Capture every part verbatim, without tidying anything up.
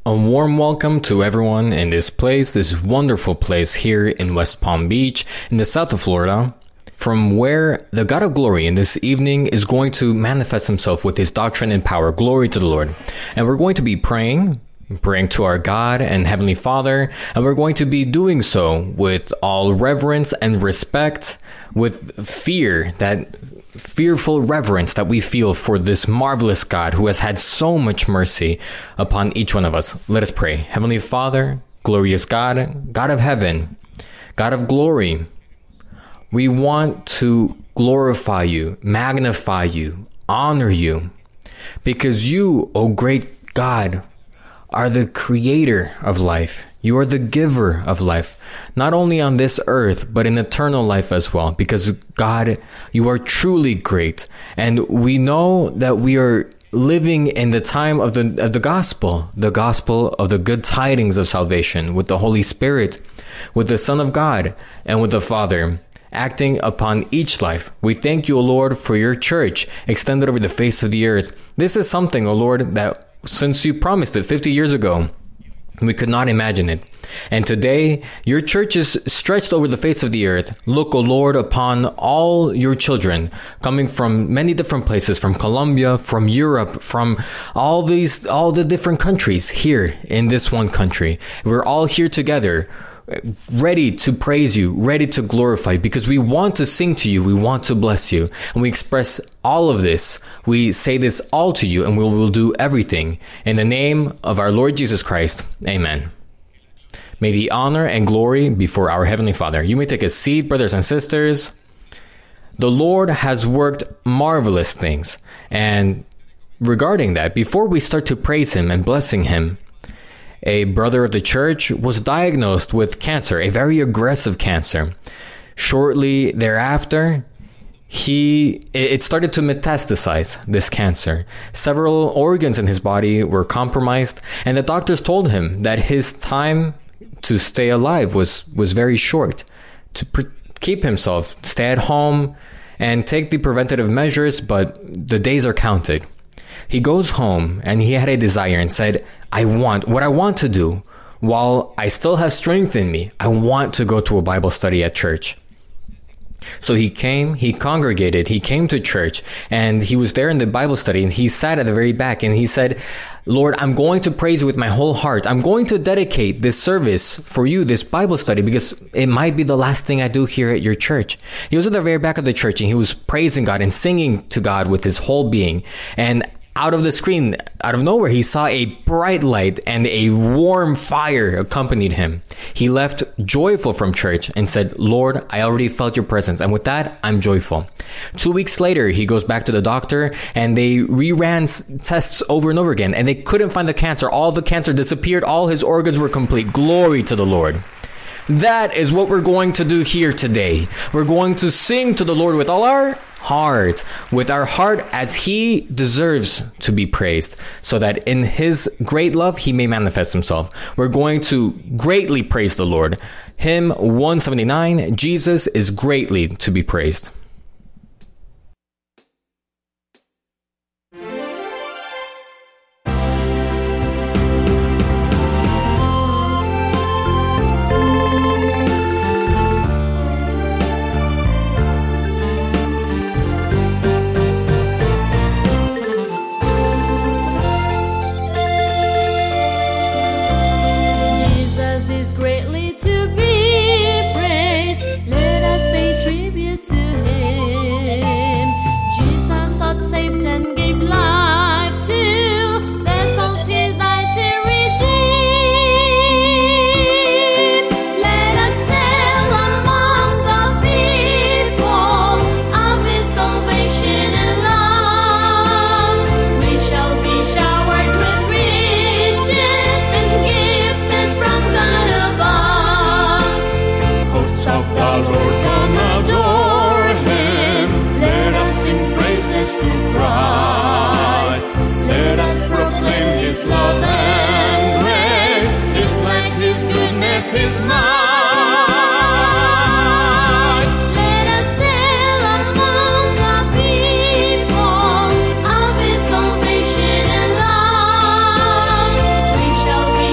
A warm welcome to everyone in this place, this wonderful place here in West Palm Beach, in the south of Florida, from where the God of glory in this evening is going to manifest himself with his doctrine and power. Glory to the Lord. And we're going to be praying, praying to our God and Heavenly Father, and we're going to be doing so with all reverence and respect, with fear, that fearful reverence that we feel for this marvelous God who has had so much mercy upon each one of us. Let us pray. Heavenly Father, glorious God, God of heaven, God of glory, we want to glorify you, magnify you, honor you, because you, O great God, are the creator of life. You are the giver of life, not only on this earth, but in eternal life as well. Because God, you are truly great. And we know that we are living in the time of the, of the gospel, the gospel of the good tidings of salvation with the Holy Spirit, with the Son of God, and with the Father, acting upon each life. We thank you, O Lord, for your church extended over the face of the earth. This is something, O Lord, that since you promised it fifty years ago, we could not imagine it. And today, your church is stretched over the face of the earth. Look, O Lord, upon all your children coming from many different places, from Colombia, from Europe, from all these, all the different countries here in this one country. We're all here together, ready to praise you, ready to glorify, because we want to sing to you, we want to bless you, and we express all of this. We say this all to you, and we will do everything in the name of our Lord Jesus Christ. Amen. May the honor and glory be for our Heavenly Father. You may take a seat, brothers and sisters. The Lord has worked marvelous things, and regarding that, before we start to praise him and blessing him, a brother of the church was diagnosed with cancer, a very aggressive cancer. Shortly thereafter, he it started to metastasize, this cancer. Several organs in his body were compromised, and the doctors told him that his time to stay alive was, was very short, to pre- keep himself, stay at home, and take the preventative measures, but the days are counted. He goes home and he had a desire and said, I want, what I want to do while I still have strength in me, I want to go to a Bible study at church. So he came, he congregated, he came to church, and he was there in the Bible study, and he sat at the very back and he said, Lord, I'm going to praise you with my whole heart. I'm going to dedicate this service for you, this Bible study, because it might be the last thing I do here at your church. He was at the very back of the church and he was praising God and singing to God with his whole being. And out of the screen, out of nowhere, he saw a bright light and a warm fire accompanied him. He left joyful from church and said, Lord, I already felt your presence. And with that, I'm joyful. Two weeks later, he goes back to the doctor and they reran tests over and over again. And they couldn't find the cancer. All the cancer disappeared. All his organs were complete. Glory to the Lord. That is what we're going to do here today. We're going to sing to the Lord with all our heart, with our heart as he deserves to be praised, so that in his great love, he may manifest himself. We're going to greatly praise the Lord. Hymn one seventy-nine, Jesus is greatly to be praised. His might. Let us sail among the peoples of his salvation and love. We shall be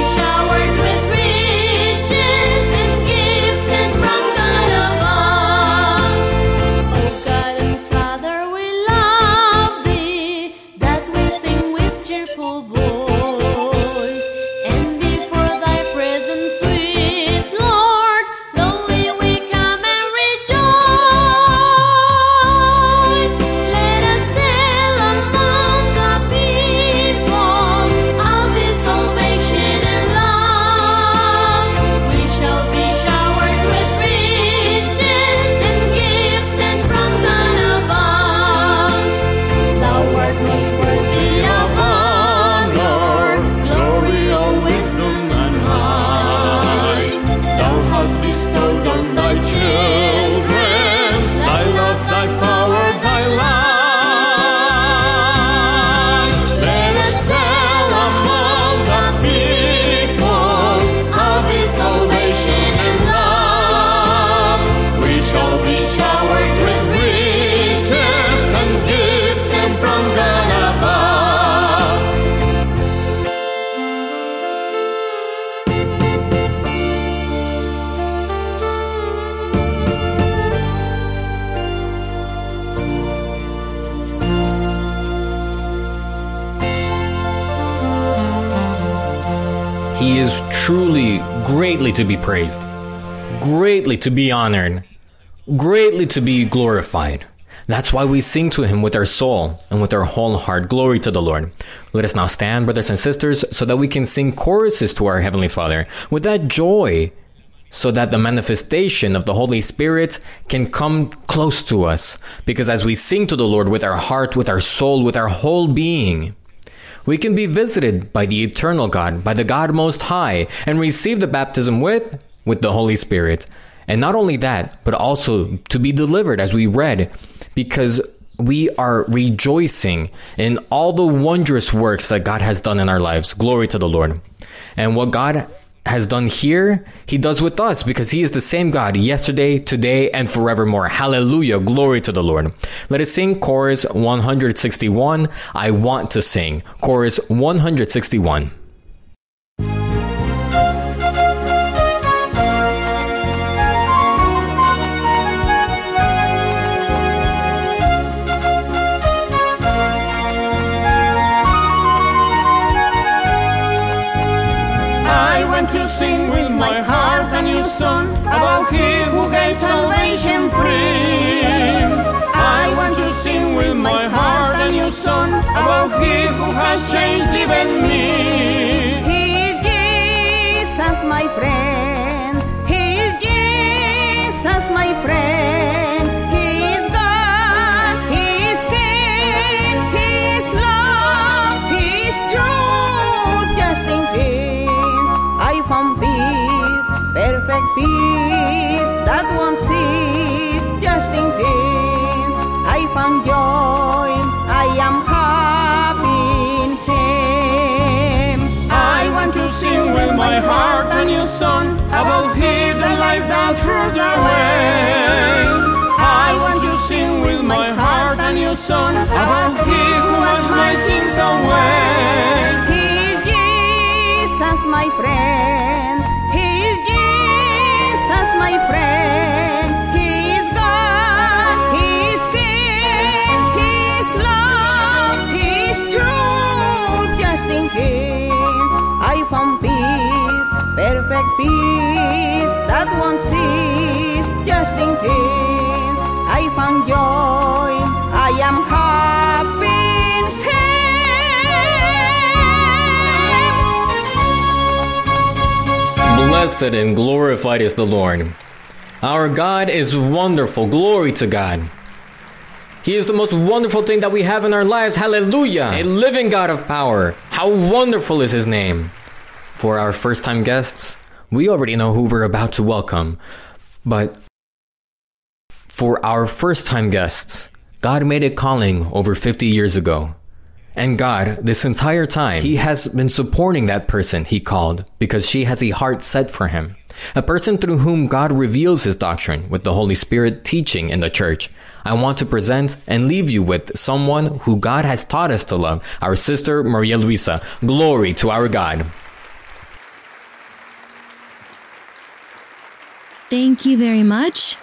He is truly greatly to be praised, greatly to be honored, greatly to be glorified. That's why we sing to him with our soul and with our whole heart. Glory to the Lord. Let us now stand, brothers and sisters, so that we can sing choruses to our Heavenly Father with that joy, so that the manifestation of the Holy Spirit can come close to us. Because as we sing to the Lord with our heart, with our soul, with our whole being, we can be visited by the eternal God, by the God Most High, and receive the baptism with, with the Holy Spirit. And not only that, but also to be delivered, as we read, because we are rejoicing in all the wondrous works that God has done in our lives. Glory to the Lord. And what God has done here, he does with us, because he is the same God yesterday, today, and forevermore. Hallelujah. Glory to the Lord. Let us sing chorus one sixty-one. I want to sing. Chorus one sixty-one. To sing with my heart a new song about he who gave salvation free. I want to sing with my heart a new song about he who has changed even me. He is Jesus, my friend. He is Jesus, my friend. He is God. He is King. He is love. He is truth. Just in Him I found peace, perfect peace that won't cease. Just in Him I found joy, I am happy in Him. I want to sing with my heart a new song about He, the life that through the way. I want to sing with my heart a new song about He who has my sins away. Jesus, my friend, He is Jesus, my friend. He is God, He is King, He is love, He is truth. Just in Him I found peace, perfect peace that won't cease. Just in Him I found joy, I am happy in Him. Blessed and glorified is the Lord. Our God is wonderful. Glory to God. He is the most wonderful thing that we have in our lives. Hallelujah. A living God of power. How wonderful is His name. For our first time guests, we already know who we're about to welcome. But for our first time guests, God made a calling over fifty years ago. And God, this entire time, He has been supporting that person He called because she has a heart set for Him. A person through whom God reveals His doctrine with the Holy Spirit teaching in the church. I want to present and leave you with someone who God has taught us to love, our sister Maria Luisa. Glory to our God. Thank you very much.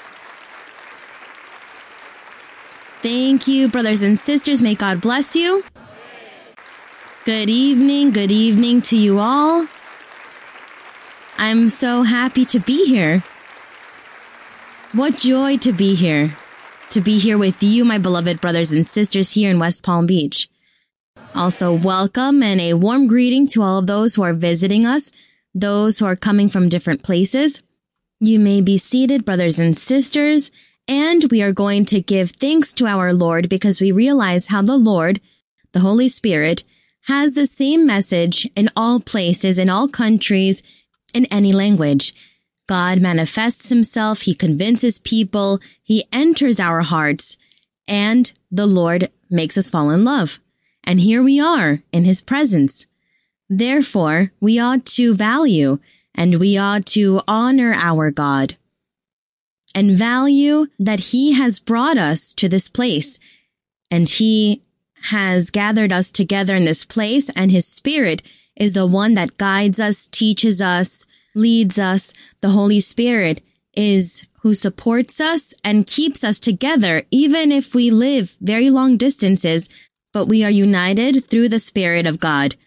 Thank you, brothers and sisters. May God bless you. Good evening, good evening to you all. I'm so happy to be here. What joy to be here. To be here with you, my beloved brothers and sisters here in West Palm Beach. Also, welcome and a warm greeting to all of those who are visiting us, those who are coming from different places. You may be seated, brothers and sisters, and we are going to give thanks to our Lord because we realize how the Lord, the Holy Spirit, has the same message in all places, in all countries, in any language. God manifests Himself, He convinces people, He enters our hearts, and the Lord makes us fall in love. And here we are in His presence. Therefore, we ought to value and we ought to honor our God and value that He has brought us to this place and He has gathered us together in this place, and His Spirit is the one that guides us, teaches us, leads us. The Holy Spirit is who supports us and keeps us together, even if we live very long distances, but we are united through the Spirit of God.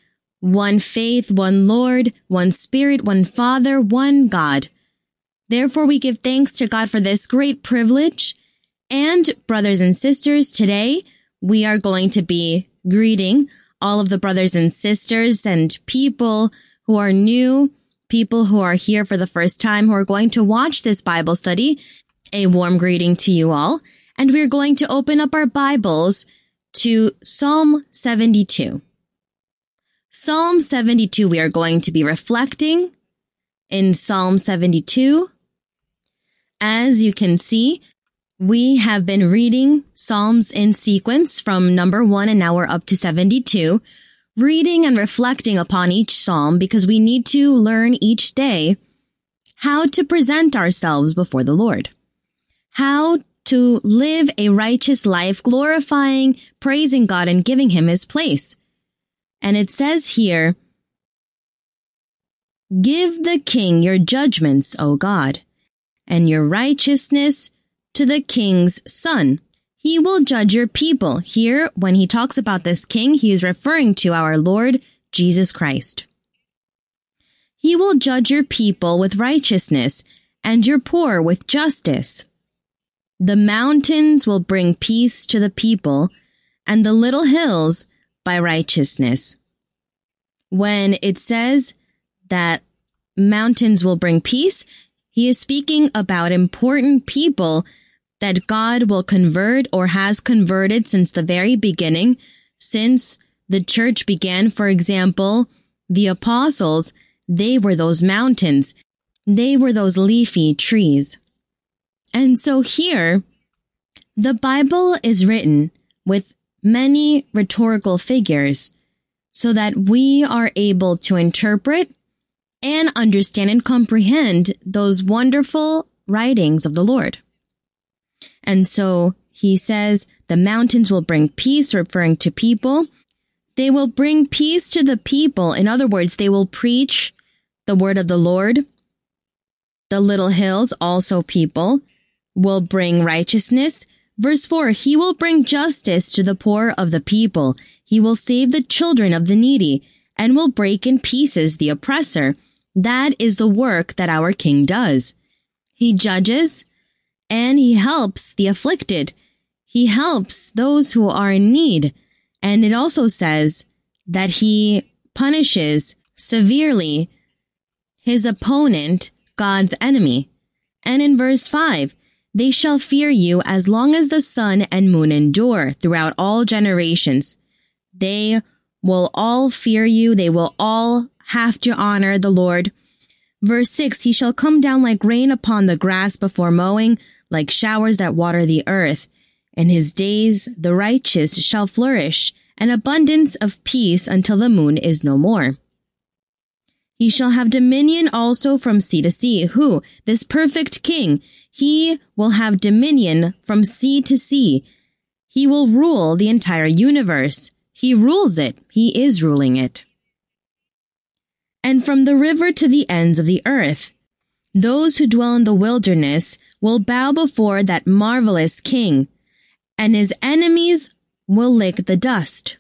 one faith, one Lord, one Spirit, one Father, one God. Therefore, we give thanks to God for this great privilege. And brothers and sisters, today we are going to be greeting all of the brothers and sisters and people who are new, people who are here for the first time, who are going to watch this Bible study. A warm greeting to you all. And we're going to open up our Bibles to Psalm seventy-two. Psalm seventy-two, we are going to be reflecting in Psalm seventy-two. As you can see, we have been reading Psalms in sequence from number one and now we're up to seventy-two, reading and reflecting upon each Psalm because we need to learn each day how to present ourselves before the Lord, how to live a righteous life, glorifying, praising God, and giving Him His place. And it says here, "Give the king your judgments, O God, and your righteousness to the king's son. He will judge your people." Here, when he talks about this king, he is referring to our Lord Jesus Christ. "He will judge your people with righteousness, and your poor with justice. The mountains will bring peace to the people, and the little hills by righteousness." When it says that mountains will bring peace, he is speaking about important people that God will convert or has converted since the very beginning, since the church began. For example, the apostles, they were those mountains. They were those leafy trees. And so here, the Bible is written with many rhetorical figures so that we are able to interpret and understand and comprehend those wonderful writings of the Lord. And so he says the mountains will bring peace, referring to people. They will bring peace to the people. In other words, they will preach the word of the Lord. The little hills, also people, will bring righteousness. Verse four, "He will bring justice to the poor of the people. He will save the children of the needy and will break in pieces the oppressor." That is the work that our King does. He judges and he helps the afflicted. He helps those who are in need. And it also says that he punishes severely his opponent, God's enemy. And in verse five, "They shall fear you as long as the sun and moon endure throughout all generations." They will all fear you. They will all have to honor the Lord. Verse six, "He shall come down like rain upon the grass before mowing, like showers that water the earth. In his days the righteous shall flourish, an abundance of peace until the moon is no more. He shall have dominion also from sea to sea." Who? This perfect king. He will have dominion from sea to sea. He will rule the entire universe. He rules it. He is ruling it. "And from the river to the ends of the earth, those who dwell in the wilderness will bow before that marvelous king, and his enemies will lick the dust."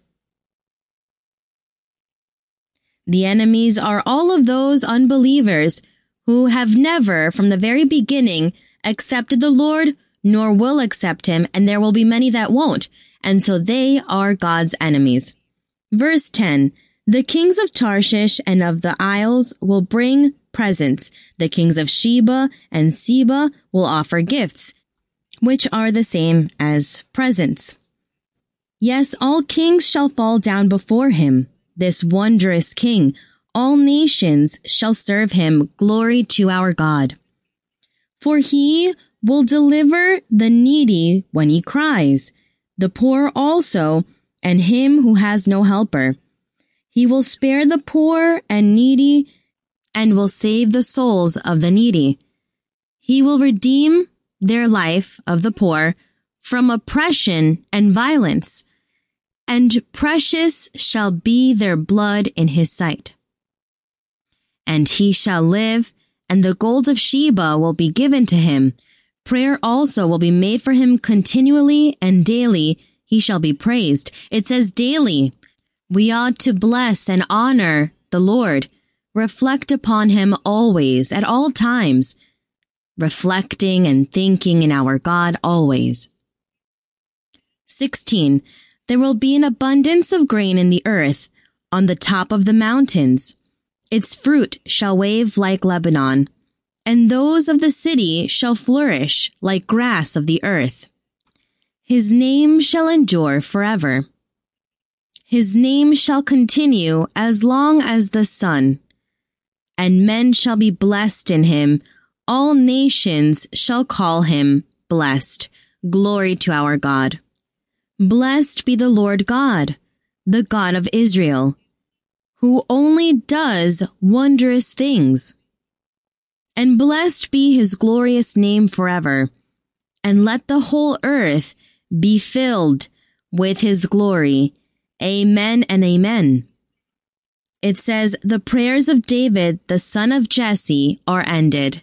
The enemies are all of those unbelievers who have never, from the very beginning, accepted the Lord, nor will accept him, and there will be many that won't, and so they are God's enemies. Verse ten, "The kings of Tarshish and of the isles will bring presents. The kings of Sheba and Seba will offer gifts," which are the same as presents. "Yes, all kings shall fall down before him, this wondrous king. All nations shall serve him. Glory to our God. For he will deliver the needy when he cries, the poor also, and him who has no helper. He will spare the poor and needy and will save the souls of the needy. He will redeem their life of the poor from oppression and violence, and precious shall be their blood in his sight. And he shall live, and the gold of Sheba will be given to him. Prayer also will be made for him continually, and daily he shall be praised. It says daily. We ought to bless and honor the Lord, reflect upon him always, at all times, reflecting and thinking in our God always. sixteen. There will be an abundance of grain in the earth, on the top of the mountains. Its fruit shall wave like Lebanon, and those of the city shall flourish like grass of the earth. His name shall endure forever. His name shall continue as long as the sun, and men shall be blessed in him. All nations shall call him blessed. Glory to our God. Blessed be the Lord God, the God of Israel, who only does wondrous things. And blessed be his glorious name forever. And let the whole earth be filled with his glory. Amen and amen. It says, the prayers of David, the son of Jesse, are ended.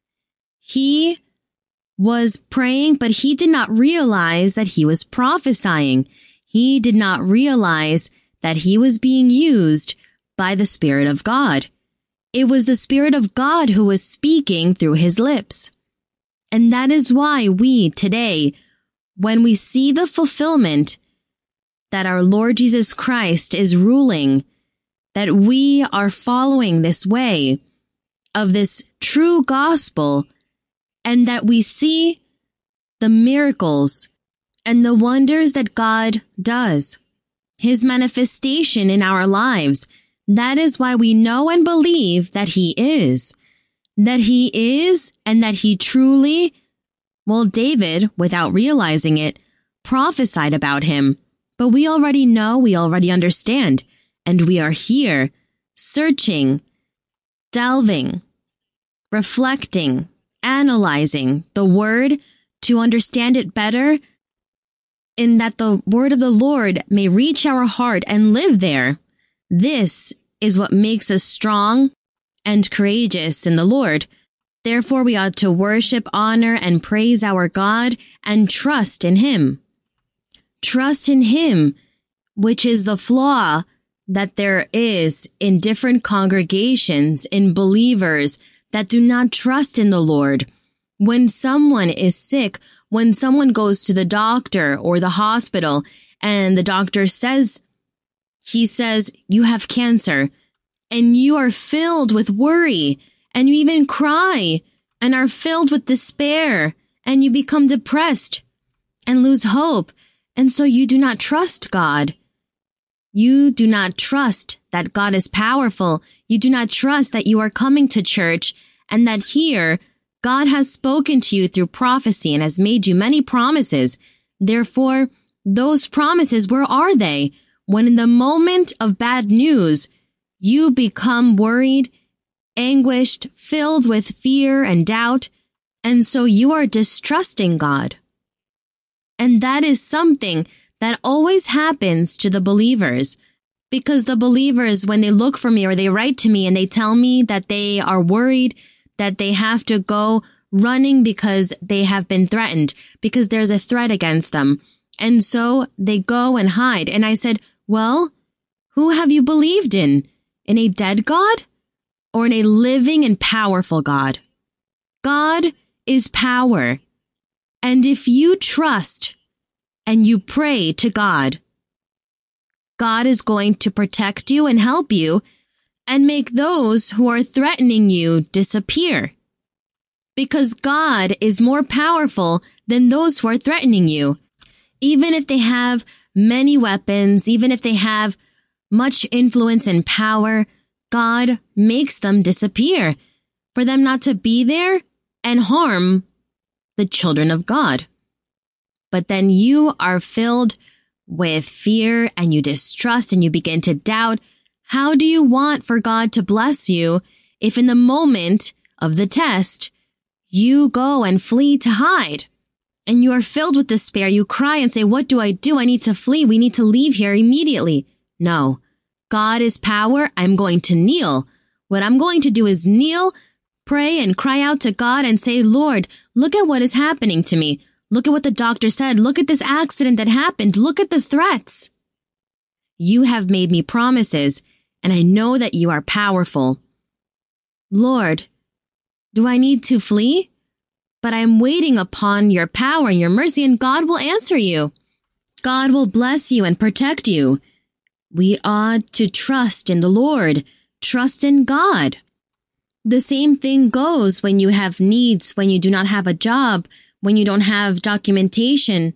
He was praying, but he did not realize that he was prophesying. He did not realize that he was being used by the Spirit of God. It was the Spirit of God who was speaking through his lips. And that is why we today, when we see the fulfillment that our Lord Jesus Christ is ruling, that we are following this way of this true gospel, and that we see the miracles and the wonders that God does, his manifestation in our lives. That is why we know and believe that he is, that he is, and that he truly, well, David, without realizing it, prophesied about him. But we already know, we already understand, and we are here searching, delving, reflecting, analyzing the word to understand it better, in that the word of the Lord may reach our heart and live there. This is what makes us strong and courageous in the Lord. Therefore, we ought to worship, honor, and praise our God and trust in him. Trust in him, which is the flaw that there is in different congregations, in believers that do not trust in the Lord. When someone is sick, when someone goes to the doctor or the hospital and the doctor says, he says, you have cancer, and you are filled with worry, and you even cry and are filled with despair, and you become depressed and lose hope. And so you do not trust God. You do not trust that God is powerful. You do not trust that you are coming to church and that here God has spoken to you through prophecy and has made you many promises. Therefore, those promises, where are they? When in the moment of bad news, you become worried, anguished, filled with fear and doubt, and so you are distrusting God. And that is something that always happens to the believers, because the believers, when they look for me or they write to me and they tell me that they are worried, that they have to go running because they have been threatened, because there's a threat against them. And so they go and hide. And I said, well, who have you believed in? In a dead God or in a living and powerful God? God is power. And if you trust and you pray to God, God is going to protect you and help you and make those who are threatening you disappear. Because God is more powerful than those who are threatening you. Even if they have many weapons, even if they have much influence and power, God makes them disappear for them not to be there and harm the children of God. But then you are filled with fear and you distrust and you begin to doubt. How do you want for God to bless you if in the moment of the test, you go and flee to hide? And you are filled with despair. You cry and say, what do I do? I need to flee. We need to leave here immediately. No, God is power. I'm going to kneel. What I'm going to do is kneel, pray, and cry out to God and say, Lord, look at what is happening to me. Look at what the doctor said. Look at this accident that happened. Look at the threats. You have made me promises, and I know that you are powerful. Lord, do I need to flee? But I'm waiting upon your power and your mercy, and God will answer you. God will bless you and protect you. We ought to trust in the Lord, trust in God. The same thing goes when you have needs, when you do not have a job, when you don't have documentation.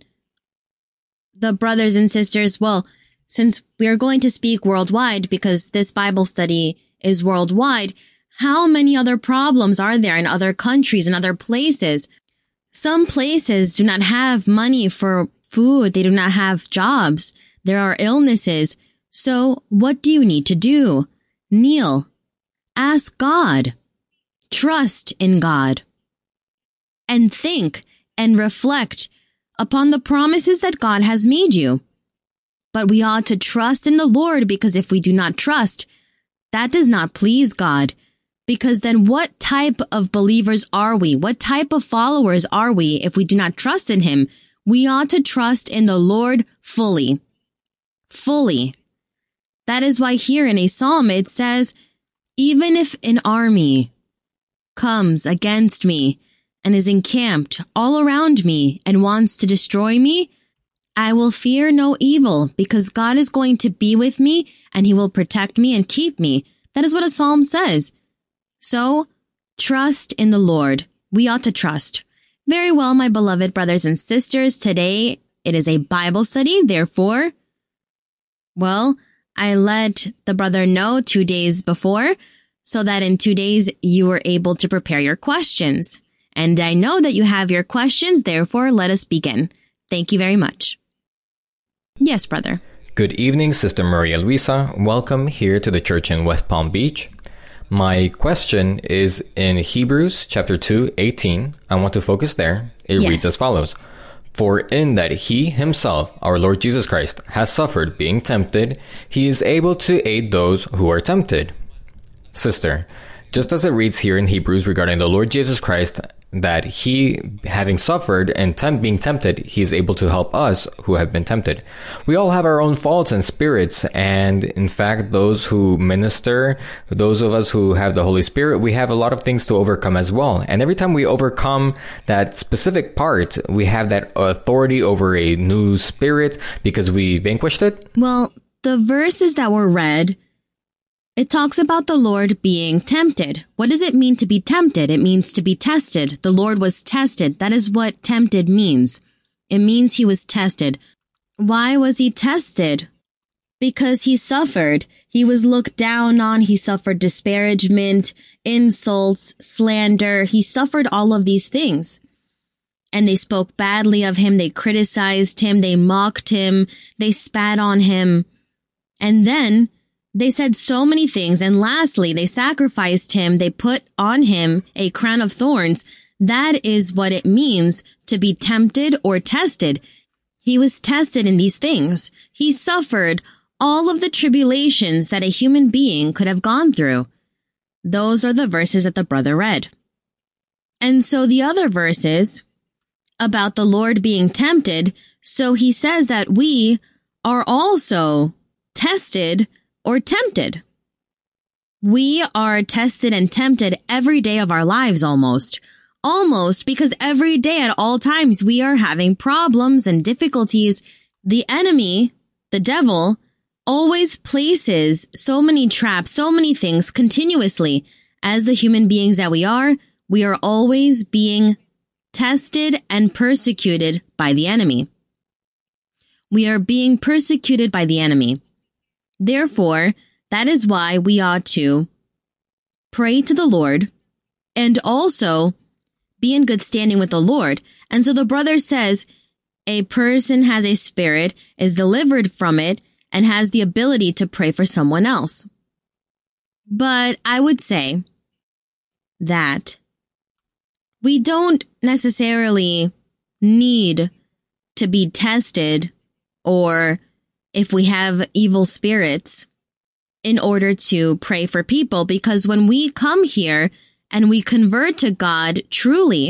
The brothers and sisters, well, since we are going to speak worldwide because this Bible study is worldwide, how many other problems are there in other countries and other places? Some places do not have money for food. They do not have jobs. There are illnesses. So what do you need to do? Kneel. Ask God. Trust in God. And think and reflect upon the promises that God has made you. But we ought to trust in the Lord, because if we do not trust, that does not please God. Because then what type of believers are we? What type of followers are we if we do not trust in Him? We ought to trust in the Lord fully. Fully. That is why here in a psalm it says, even if an army comes against me and is encamped all around me and wants to destroy me, I will fear no evil, because God is going to be with me and He will protect me and keep me. That is what a psalm says. So, trust in the Lord. We ought to trust. Very well, my beloved brothers and sisters, today it is a Bible study. Therefore, well, I let the brother know two days before so that in two days you were able to prepare your questions. And I know that you have your questions. Therefore, let us begin. Thank you very much. Yes, brother. Good evening, Sister Maria Luisa. Welcome here to the church in West Palm Beach. My question is in Hebrews chapter two, eighteen. I want to focus there. It Yes. reads as follows. For in that He Himself, our Lord Jesus Christ, has suffered being tempted, He is able to aid those who are tempted. Sister, just as it reads here in Hebrews regarding the Lord Jesus Christ, that He, having suffered and temp- being tempted, He is able to help us who have been tempted. We all have our own faults and spirits, and in fact, those who minister, those of us who have the Holy Spirit, we have a lot of things to overcome as well. And every time we overcome that specific part, we have that authority over a new spirit because we vanquished it. Well, the verses that were read, it talks about the Lord being tempted. What does it mean to be tempted? It means to be tested. The Lord was tested. That is what tempted means. It means He was tested. Why was He tested? Because He suffered. He was looked down on. He suffered disparagement, insults, slander. He suffered all of these things. And they spoke badly of Him. They criticized Him. They mocked Him. They spat on Him. And then they said so many things, and lastly, they sacrificed Him. They put on Him a crown of thorns. That is what it means to be tempted or tested. He was tested in these things. He suffered all of the tribulations that a human being could have gone through. Those are the verses that the brother read. And so the other verses about the Lord being tempted, so he says that we are also tested or tempted. We are tested and tempted every day of our lives almost. Almost, because every day at all times we are having problems and difficulties. The enemy, the devil, always places so many traps, so many things continuously. As the human beings that we are, we are always being tested and persecuted by the enemy. We are being persecuted by the enemy. Therefore, that is why we ought to pray to the Lord and also be in good standing with the Lord. And so the brother says a person has a spirit, is delivered from it, and has the ability to pray for someone else. But I would say that we don't necessarily need to be tested, or if we have evil spirits, in order to pray for people, because when we come here and we convert to God truly,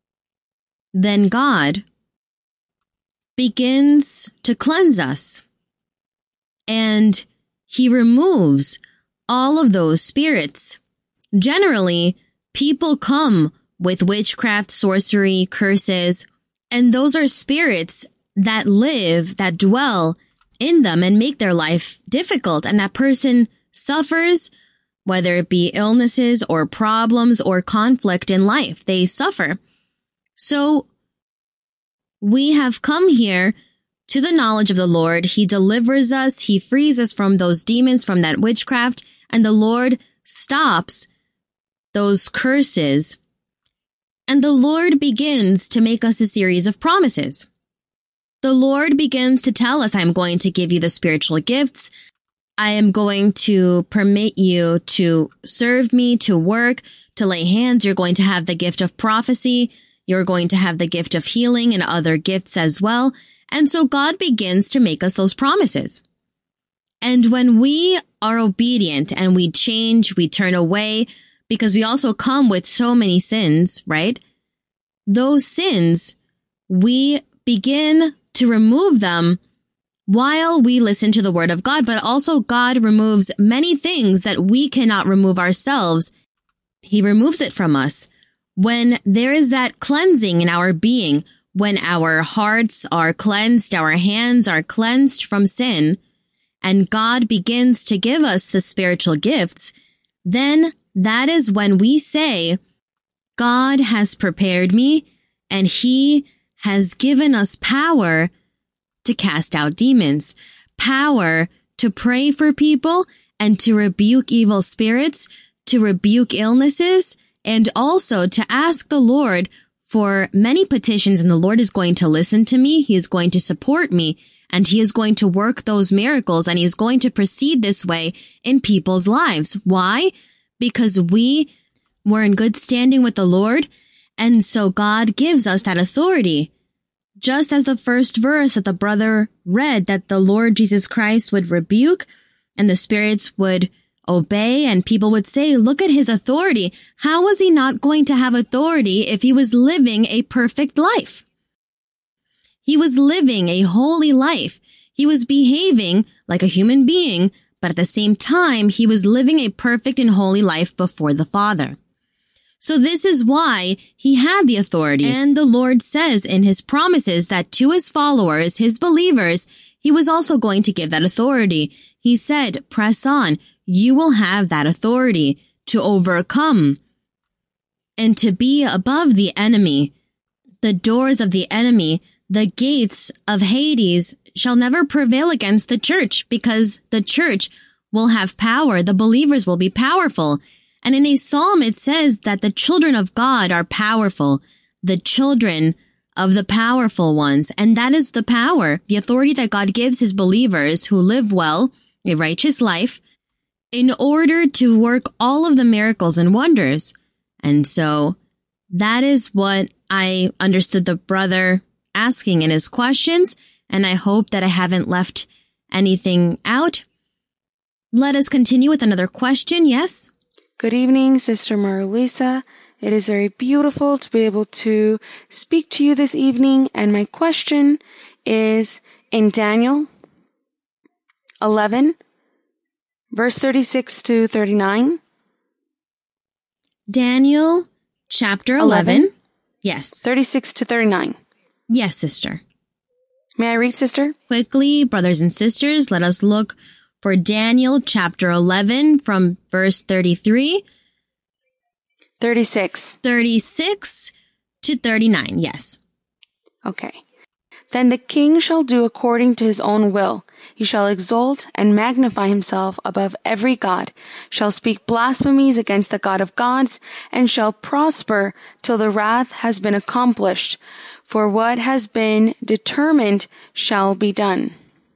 then God begins to cleanse us. and he removes all of those spirits. Generally, people come with witchcraft, sorcery, curses, and those are spirits that live, that dwell in them and make their life difficult. And that person suffers, whether it be illnesses or problems or conflict in life. They suffer. So we have come here to the knowledge of the Lord. He delivers us. He frees us from those demons, from that witchcraft, and the Lord stops those curses. And the Lord begins to make us a series of promises. The Lord begins to tell us, I'm going to give you the spiritual gifts. I am going to permit you to serve me, to work, to lay hands. You're going to have the gift of prophecy. You're going to have the gift of healing and other gifts as well. And so God begins to make us those promises. And when we are obedient and we change, we turn away, because we also come with so many sins, right? Those sins, we begin to remove them while we listen to the word of God, but also God removes many things that we cannot remove ourselves. He removes it from us. When there is that cleansing in our being, when our hearts are cleansed, our hands are cleansed from sin, and God begins to give us the spiritual gifts, then that is when we say, God has prepared me and he has given us power to cast out demons, power to pray for people and to rebuke evil spirits, to rebuke illnesses, and also to ask the Lord for many petitions. And the Lord is going to listen to me. He is going to support me, and he is going to work those miracles, and he is going to proceed this way in people's lives. Why? Because we were in good standing with the Lord, and so God gives us that authority. Just as the first verse that the brother read, that the Lord Jesus Christ would rebuke and the spirits would obey, and people would say, look at his authority. How was he not going to have authority if he was living a perfect life? He was living a holy life. He was behaving like a human being, but at the same time, he was living a perfect and holy life before the Father. So this is why he had the authority. And the Lord says in his promises that to his followers, his believers, he was also going to give that authority. He said, press on. You will have that authority to overcome and to be above the enemy. The doors of the enemy, the gates of Hades shall never prevail against the church, because the church will have power. The believers will be powerful. And in a psalm, it says that the children of God are powerful, the children of the powerful ones. And that is the power, the authority that God gives his believers who live well, a righteous life, in order to work all of the miracles and wonders. And so that is what I understood the brother asking in his questions. And I hope that I haven't left anything out. Let us continue with another question. Yes? Good evening, Sister Marilisa. It is very beautiful to be able to speak to you this evening. And my question is in Daniel eleven, verse thirty-six to thirty-nine. Daniel chapter eleven. eleven. Yes. thirty-six to thirty-nine. Yes, sister. May I read, sister? Quickly, brothers and sisters, let us look for Daniel chapter eleven from verse thirty-three. thirty-six. thirty-six to thirty-nine, yes. Okay. Then the king shall do according to his own will. He shall exalt and magnify himself above every god, shall speak blasphemies against the God of gods, and shall prosper till the wrath has been accomplished. For what has been determined shall be done.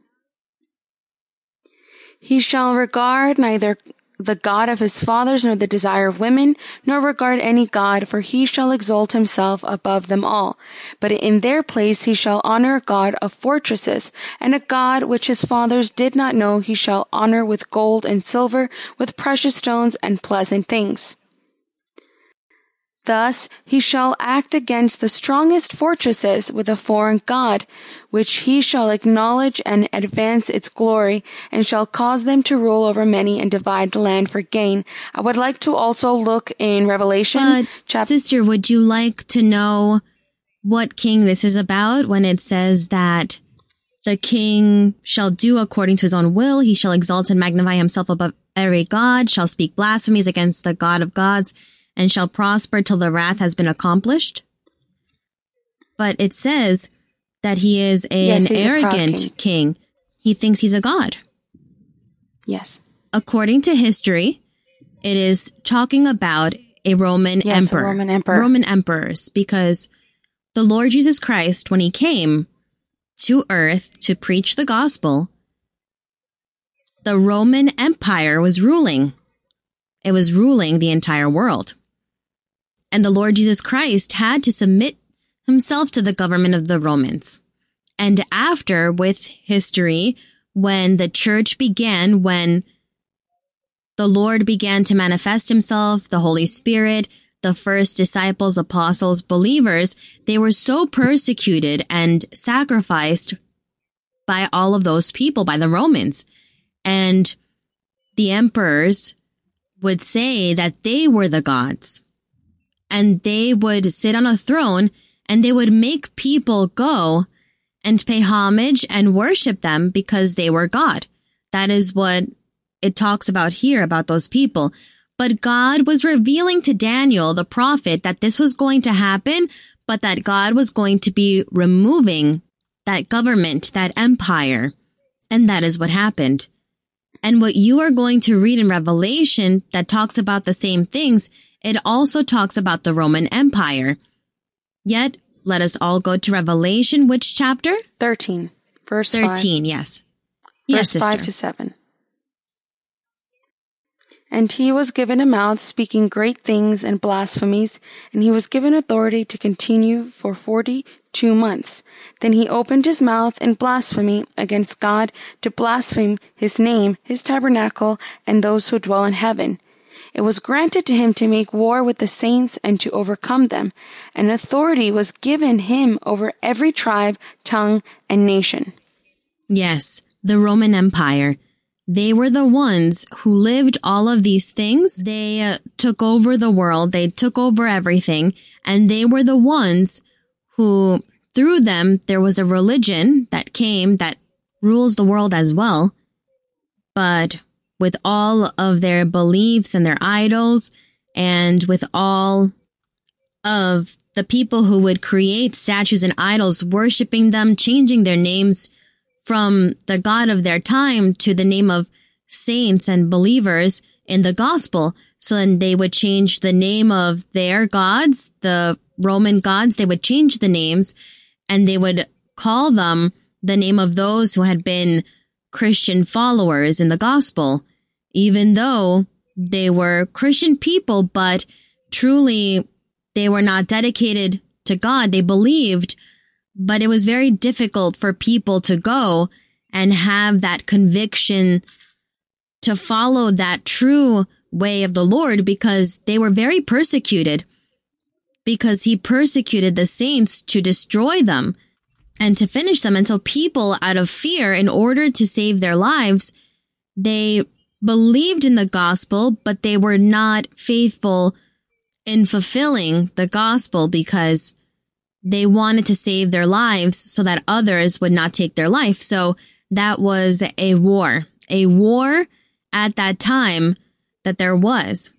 He shall regard neither the God of his fathers, nor the desire of women, nor regard any God, for he shall exalt himself above them all. But in their place he shall honor a God of fortresses, and a God which his fathers did not know he shall honor with gold and silver, with precious stones and pleasant things. Thus he shall act against the strongest fortresses with a foreign god, which he shall acknowledge and advance its glory, and shall cause them to rule over many and divide the land for gain. I would like to also look in Revelation. But, chap- sister, would you like to know what king this is about when it says that the king shall do according to his own will, he shall exalt and magnify himself above every god, shall speak blasphemies against the God of gods, and shall prosper till the wrath has been accomplished? But it says that he is a, Yes, an he's a proud arrogant king. king. He thinks he's a god. Yes. According to history, it is talking about a Roman Yes, a emperor. Roman emperor. Roman emperors, because the Lord Jesus Christ, when he came to earth to preach the gospel, the Roman Empire was ruling. It was ruling the entire world. And the Lord Jesus Christ had to submit himself to the government of the Romans. And after, with history, when the church began, when the Lord began to manifest himself, the Holy Spirit, the first disciples, apostles, believers, they were so persecuted and sacrificed by all of those people, by the Romans. And the emperors would say that they were the gods. And they would sit on a throne and they would make people go and pay homage and worship them because they were God. That is what it talks about here about those people. But God was revealing to Daniel, the prophet, that this was going to happen, but that God was going to be removing that government, that empire. And that is what happened. And what you are going to read in Revelation that talks about the same things, it also talks about the Roman Empire. Yet, let us all go to Revelation. Which chapter? thirteen. Verse thirteen, five. yes. Yes, Verse five sister. to seven. And he was given a mouth speaking great things and blasphemies, and he was given authority to continue for forty-two months. Then he opened his mouth in blasphemy against God, to blaspheme his name, his tabernacle, and those who dwell in heaven. It was granted to him to make war with the saints and to overcome them, and authority was given him over every tribe, tongue, and nation. Yes, the Roman Empire. They were the ones who lived all of these things. They uh, took over the world. They took over everything. And they were the ones who, through them, there was a religion that came that rules the world as well. But with all of their beliefs and their idols, and with all of the people who would create statues and idols, worshiping them, changing their names from the God of their time to the name of saints and believers in the gospel. So then they would change the name of their gods, the Roman gods. They would change the names and they would call them the name of those who had been Christian followers in the gospel, even though they were Christian people, but truly they were not dedicated to God. They believed, but it was very difficult for people to go and have that conviction to follow that true way of the Lord, because they were very persecuted, because he persecuted the saints to destroy them and to finish them. And so people, out of fear, in order to save their lives, they believed in the gospel, but they were not faithful in fulfilling the gospel because they wanted to save their lives so that others would not take their life. So that was a war, a war at that time that there was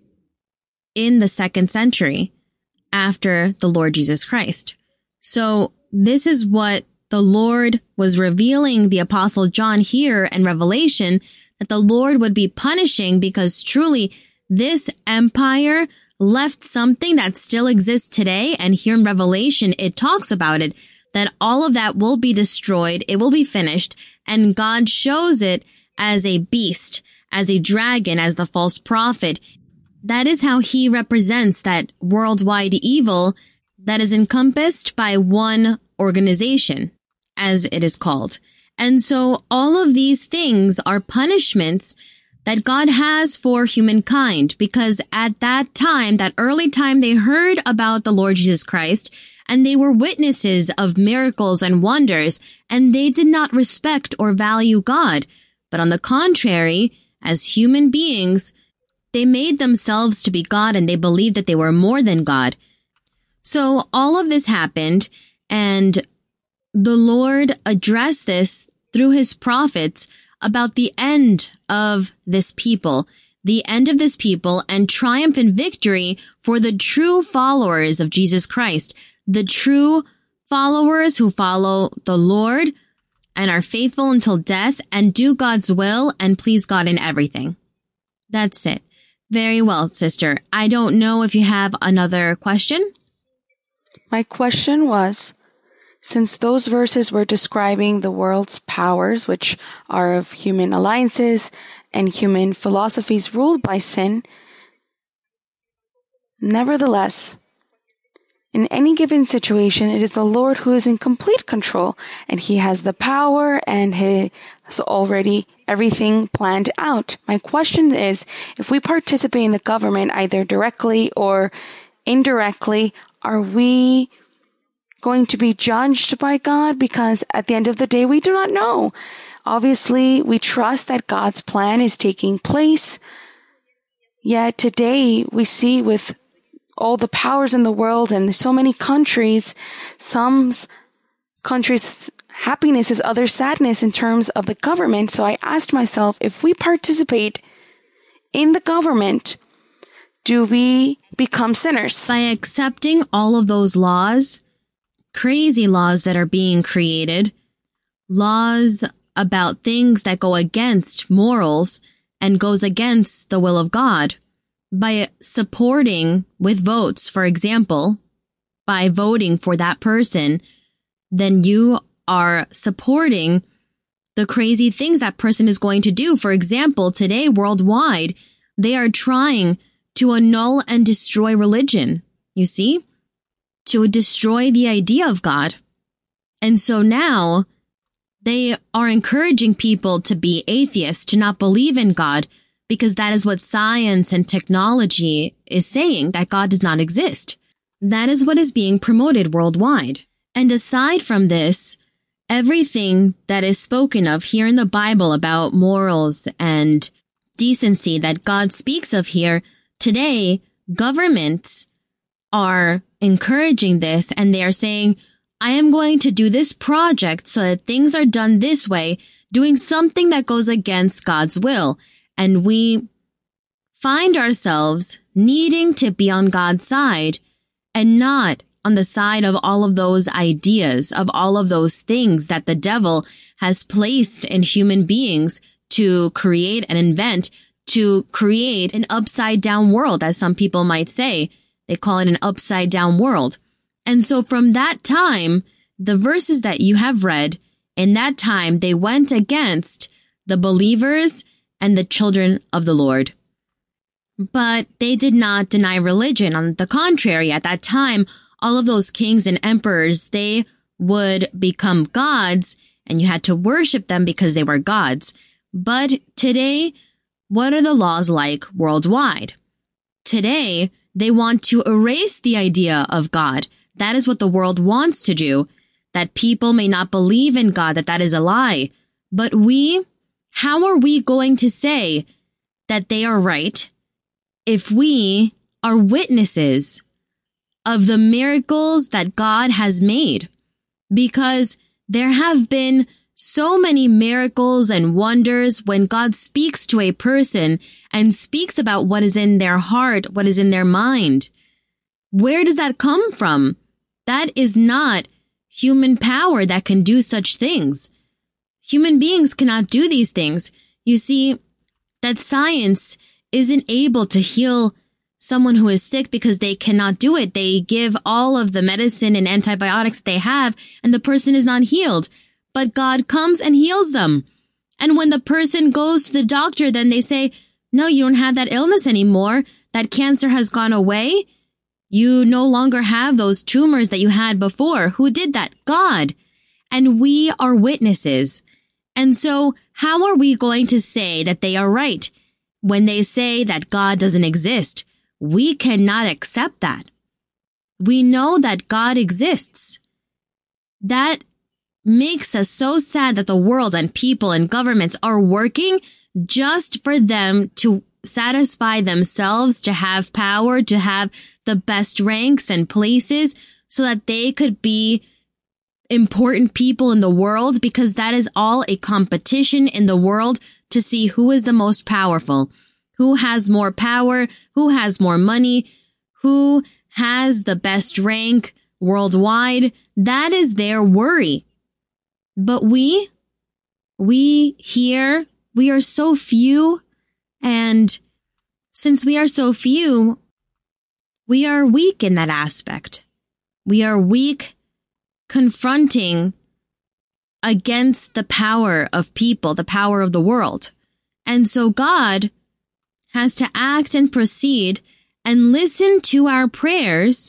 in the second century after the Lord Jesus Christ. So this is what the Lord was revealing the Apostle John here in Revelation, that the Lord would be punishing, because truly this empire left something that still exists today. And here in Revelation, it talks about it, that all of that will be destroyed. It will be finished. And God shows it as a beast, as a dragon, as the false prophet. That is how he represents that worldwide evil that is encompassed by one organization, as it is called. And so all of these things are punishments that God has for humankind, because at that time, that early time, they heard about the Lord Jesus Christ, and they were witnesses of miracles and wonders, and they did not respect or value God. But on the contrary, as human beings, they made themselves to be God, and they believed that they were more than God. So all of this happened, and the Lord addressed this through his prophets about the end of this people, the end of this people, and triumphant victory for the true followers of Jesus Christ, the true followers who follow the Lord and are faithful until death and do God's will and please God in everything. That's it. Very well, sister. I don't know if you have another question. My question was, since those verses were describing the world's powers, which are of human alliances and human philosophies ruled by sin, nevertheless, in any given situation, it is the Lord who is in complete control, and he has the power and he has already everything planned out. My question is, if we participate in the government either directly or indirectly, are we going to be judged by God? Because at the end of the day, we do not know. Obviously, we trust that God's plan is taking place. Yet today, we see with all the powers in the world and so many countries, some countries' happiness is other sadness in terms of the government. So I asked myself, if we participate in the government, do we become sinners? By accepting all of those laws, crazy laws that are being created, laws about things that go against morals and goes against the will of God, by supporting with votes, for example, by voting for that person, then you are supporting the crazy things that person is going to do. For example, today worldwide, they are trying to annul and destroy religion, you see, to destroy the idea of God. And so now they are encouraging people to be atheists, to not believe in God, because that is what science and technology is saying, that God does not exist. That is what is being promoted worldwide. And aside from this, everything that is spoken of here in the Bible about morals and decency that God speaks of here, today, governments are encouraging this, and they are saying, I am going to do this project so that things are done this way, doing something that goes against God's will. And we find ourselves needing to be on God's side and not on the side of all of those ideas, of all of those things that the devil has placed in human beings to create and invent, to create an upside down world, as some people might say. They call it an upside down world. And so from that time, the verses that you have read, in that time, they went against the believers and the children of the Lord. But they did not deny religion. On the contrary, at that time, all of those kings and emperors, they would become gods, and you had to worship them because they were gods. But today, what are the laws like worldwide? Today, they want to erase the idea of God. That is what the world wants to do, that people may not believe in God, that that is a lie. But we, how are we going to say that they are right if we are witnesses of the miracles that God has made? Because there have been so many miracles and wonders when God speaks to a person and speaks about what is in their heart, what is in their mind. Where does that come from? That is not human power that can do such things. Human beings cannot do these things. You see, that science isn't able to heal someone who is sick because they cannot do it. They give all of the medicine and antibiotics they have, and the person is not healed. But God comes and heals them. And when the person goes to the doctor, then they say, no, you don't have that illness anymore. That cancer has gone away. You no longer have those tumors that you had before. Who did that? God. And we are witnesses. And so how are we going to say that they are right when they say that God doesn't exist, we cannot accept that. We know that God exists. That makes us so sad that the world and people and governments are working just for them to satisfy themselves, to have power, to have the best ranks and places so that they could be important people in the world, because that is all a competition in the world to see who is the most powerful, who has more power, who has more money, who has the best rank worldwide. That is their worry. But we, we here, we are so few. And since we are so few, we are weak in that aspect. We are weak confronting against the power of people, the power of the world. And so God has to act and proceed and listen to our prayers,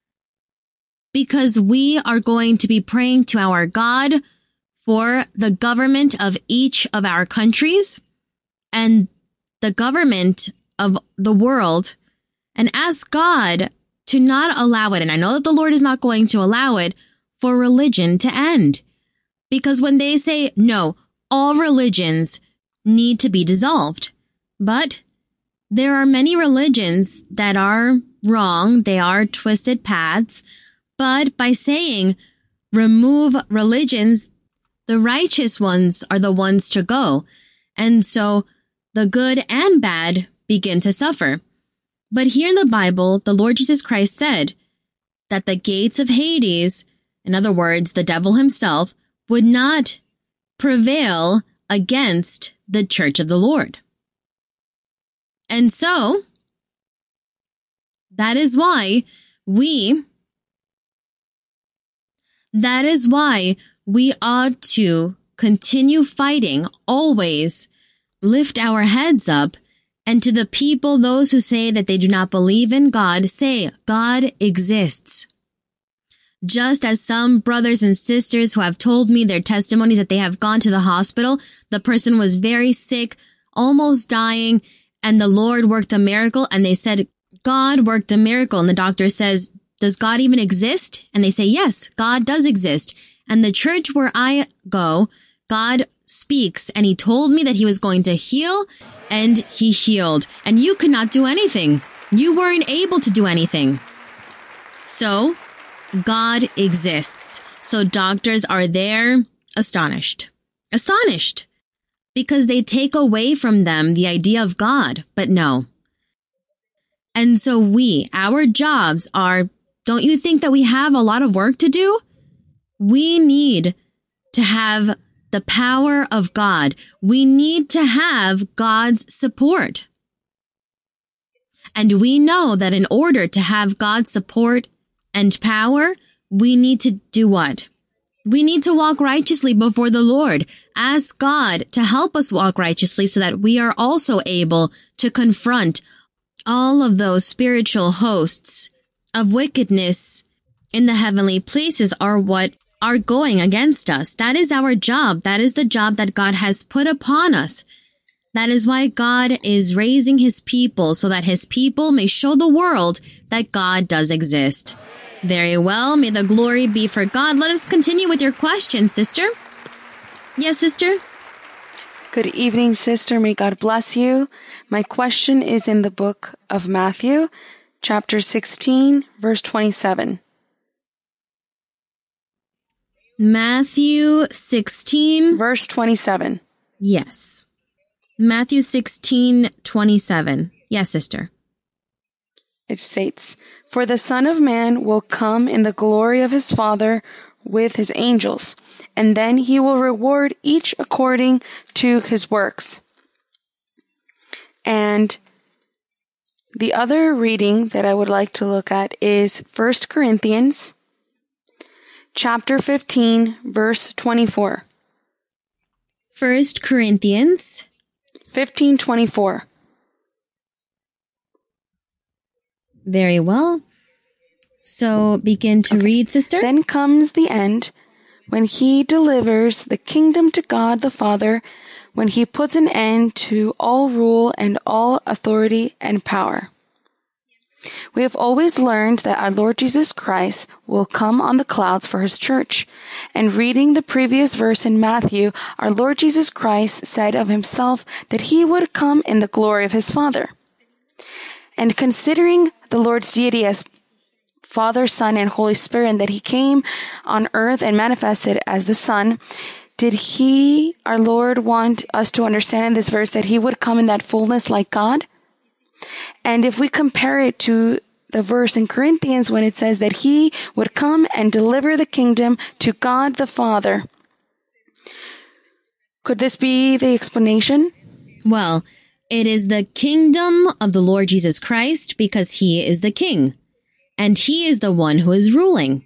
because we are going to be praying to our God for the government of each of our countries and the government of the world, and ask God to not allow it. And I know that the Lord is not going to allow it for religion to end. Because when they say, no, all religions need to be dissolved. But there are many religions that are wrong. They are twisted paths. But by saying remove religions, the righteous ones are the ones to go. And so the good and bad begin to suffer. But here in the Bible, the Lord Jesus Christ said that the gates of Hades, in other words, the devil himself, would not prevail against the church of the Lord. And so, that is why we, that is why we ought to continue fighting, always lift our heads up, and to the people, those who say that they do not believe in God, say, God exists. Just as some brothers and sisters who have told me their testimonies that they have gone to the hospital, the person was very sick, almost dying, and the Lord worked a miracle, and they said, God worked a miracle, and the doctor says, does God even exist? And they say, yes, God does exist. And the church where I go, God speaks, and he told me that he was going to heal, and he healed. And you could not do anything. You weren't able to do anything. So, God exists. So doctors are there astonished. Astonished. Because they take away from them the idea of God. But no. And so we, our jobs are, don't you think that we have a lot of work to do? We need to have the power of God. We need to have God's support. And we know that in order to have God's support and power, we need to do what? We need to walk righteously before the Lord. Ask God to help us walk righteously so that we are also able to confront all of those spiritual hosts of wickedness in the heavenly places are what are going against us. That is our job. That is the job that God has put upon us. That is why God is raising his people, so that his people may show the world that God does exist. Very well. May the glory be for God. Let us continue with your question, sister. Yes, sister? Good evening, sister. May God bless you. My question is in the book of Matthew, chapter sixteen, verse twenty-seven. Matthew sixteen. Verse twenty-seven. Yes. Matthew sixteen, twenty-seven. Yes, sister. It states, "For the Son of Man will come in the glory of his Father with his angels, and then he will reward each according to his works." And the other reading that I would like to look at is First Corinthians chapter fifteen, verse twenty-four. First Corinthians fifteen twenty-four. Very well. So begin to Okay. read, sister. Then comes the end, when he delivers the kingdom to God the Father, when he puts an end to all rule and all authority and power. We have always learned that our Lord Jesus Christ will come on the clouds for his church. And reading the previous verse in Matthew, our Lord Jesus Christ said of himself that he would come in the glory of his Father. And considering the Lord's deity as Father, Son, and Holy Spirit, and that he came on earth and manifested as the Son, did he, our Lord, want us to understand in this verse that he would come in that fullness like God? And if we compare it to the verse in Corinthians when it says that he would come and deliver the kingdom to God the Father, could this be the explanation? Well, it is the kingdom of the Lord Jesus Christ because he is the king, and he is the one who is ruling.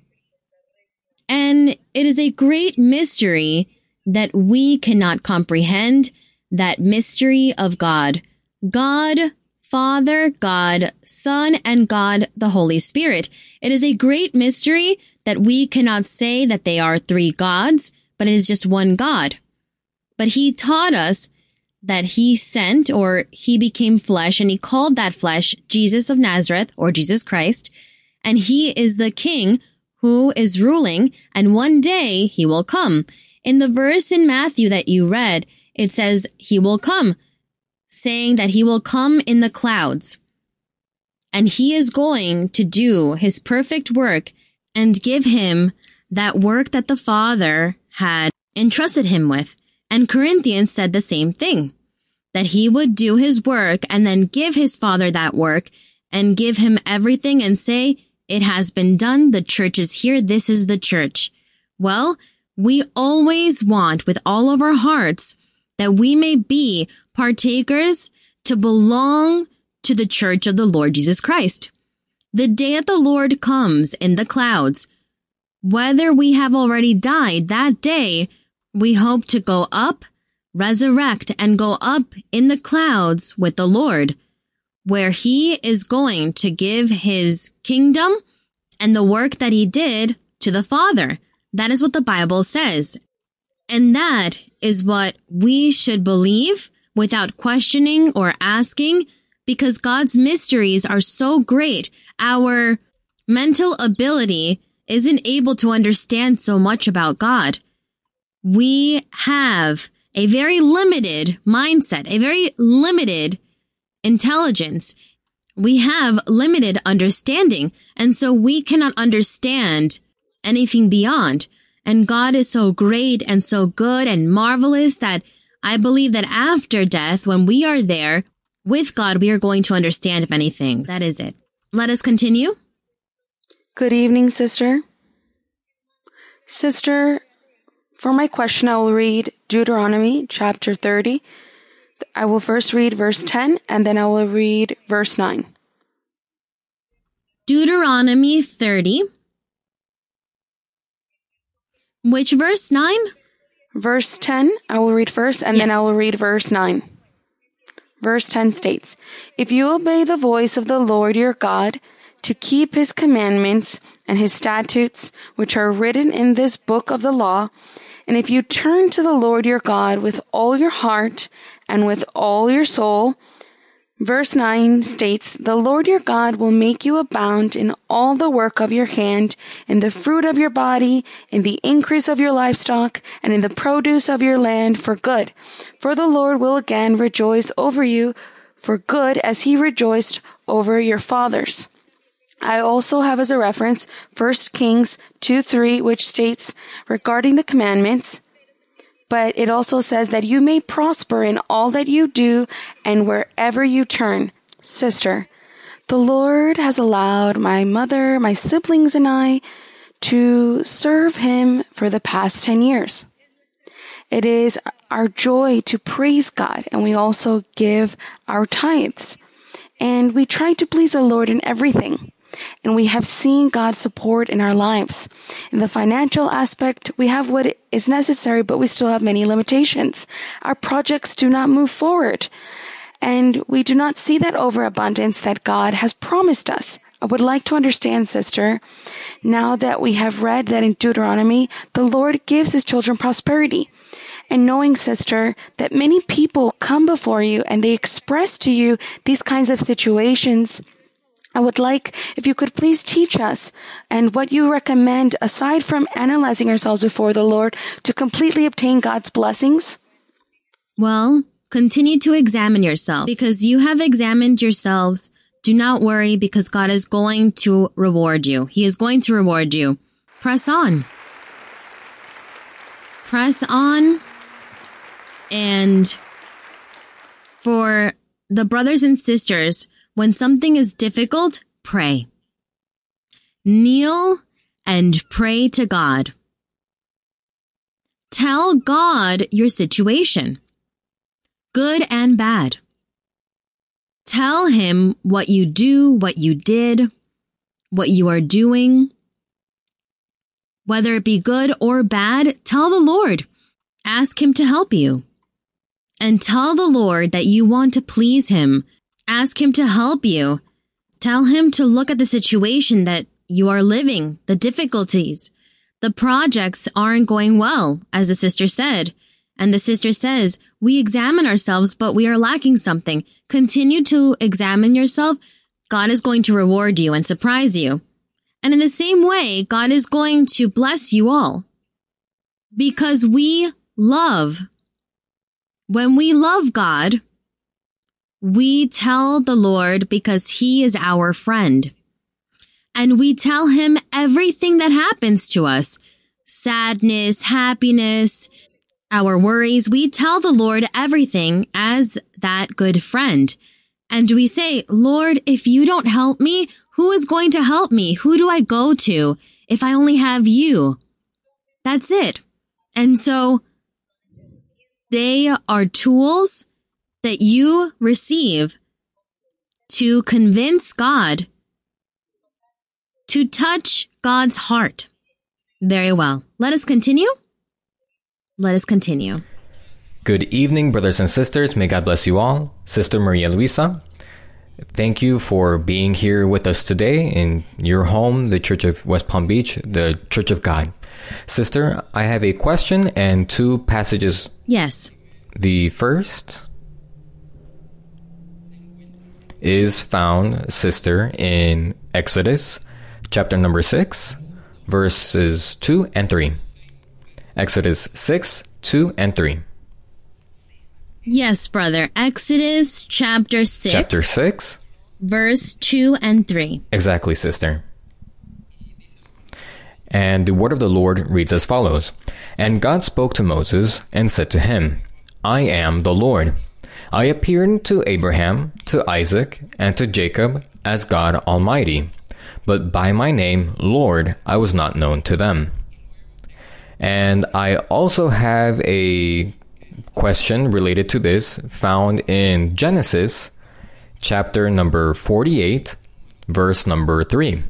And it is a great mystery that we cannot comprehend, that mystery of God. God Father, God Son, and God the Holy Spirit. It is a great mystery that we cannot say that they are three gods, but it is just one God. But he taught us that he sent, or he became flesh, and he called that flesh Jesus of Nazareth, or Jesus Christ, and he is the king who is ruling, and one day he will come. In the verse in Matthew that you read, it says he will come, saying that he will come in the clouds. And he is going to do his perfect work and give him that work that the Father had entrusted him with. And Corinthians said the same thing, that he would do his work and then give his Father that work and give him everything and say, it has been done. The church is here. This is the church. Well, we always want with all of our hearts that we may be partakers to belong to the church of the Lord Jesus Christ. The day that the Lord comes in the clouds, whether we have already died, that day we hope to go up, resurrect, and go up in the clouds with the Lord, where he is going to give his kingdom and the work that he did to the Father. That is what the Bible says. And that is what we should believe without questioning or asking, because God's mysteries are so great. Our mental ability isn't able to understand so much about God. We have a very limited mindset, a very limited intelligence. We have limited understanding, and so we cannot understand anything beyond. And God is so great and so good and marvelous that I believe that after death, when we are there with God, we are going to understand many things. That is it. Let us continue. Good evening, sister. Sister, for my question, I will read Deuteronomy chapter thirty. I will first read verse ten, and then I will read verse nine. Deuteronomy thirty. Which verse? nine? Verse ten, I will read first, and Yes. then I will read verse nine. Verse ten states, if you obey the voice of the Lord your God, to keep his commandments and his statutes, which are written in this book of the law, and if you turn to the Lord your God with all your heart and with all your soul, verse nine states, the Lord your God will make you abound in all the work of your hand, in the fruit of your body, in the increase of your livestock, and in the produce of your land for good. For the Lord will again rejoice over you for good as he rejoiced over your fathers. I also have as a reference First Kings two three, which states regarding the commandments, but it also says that you may prosper in all that you do and wherever you turn. Sister, the Lord has allowed my mother, my siblings, and I to serve him for the past ten years. It is our joy to praise God, and we also give our tithes. And we try to please the Lord in everything. And we have seen God's support in our lives. In the financial aspect, we have what is necessary, but we still have many limitations. Our projects do not move forward. And we do not see that overabundance that God has promised us. I would like to understand, sister, now that we have read that in Deuteronomy, the Lord gives his children prosperity. And knowing, sister, that many people come before you and they express to you these kinds of situations, I would like if you could please teach us and what you recommend aside from analyzing ourselves before the Lord to completely obtain God's blessings. Well, continue to examine yourself because you have examined yourselves. Do not worry because God is going to reward you. He is going to reward you. Press on. Press on. And for the brothers and sisters, when something is difficult, pray. Kneel and pray to God. Tell God your situation, good and bad. Tell him what you do, what you did, what you are doing. Whether it be good or bad, tell the Lord. Ask him to help you. And tell the Lord that you want to please him. Ask him to help you. Tell him to look at the situation that you are living, the difficulties. The projects aren't going well, as the sister said. And the sister says, we examine ourselves, but we are lacking something. Continue to examine yourself. God is going to reward you and surprise you. And in the same way, God is going to bless you all. Because we love. When we love God, we tell the Lord because he is our friend. And we tell him everything that happens to us. Sadness, happiness, our worries. We tell the Lord everything as that good friend. And we say, Lord, if you don't help me, who is going to help me? Who do I go to if I only have you? That's it. And so they are tools that you receive to convince God, to touch God's heart. Very well. Let us continue. Let us continue. Good evening, brothers and sisters. May God bless you all. Sister Maria Luisa, thank you for being here with us today in your home, the Church of West Palm Beach, the Church of God. Sister, I have a question and two passages. Yes. The first is found, sister, in Exodus chapter number six, verses two and three. Exodus six, two and three. Yes, brother. Exodus chapter six. Chapter six. Verse two and three. Exactly, sister. And the word of the Lord reads as follows. And God spoke to Moses and said to him, I am the Lord. I appeared to Abraham, to Isaac, and to Jacob as God Almighty. But by my name, Lord, I was not known to them. And I also have a question related to this found in Genesis chapter number forty-eight, verse number three.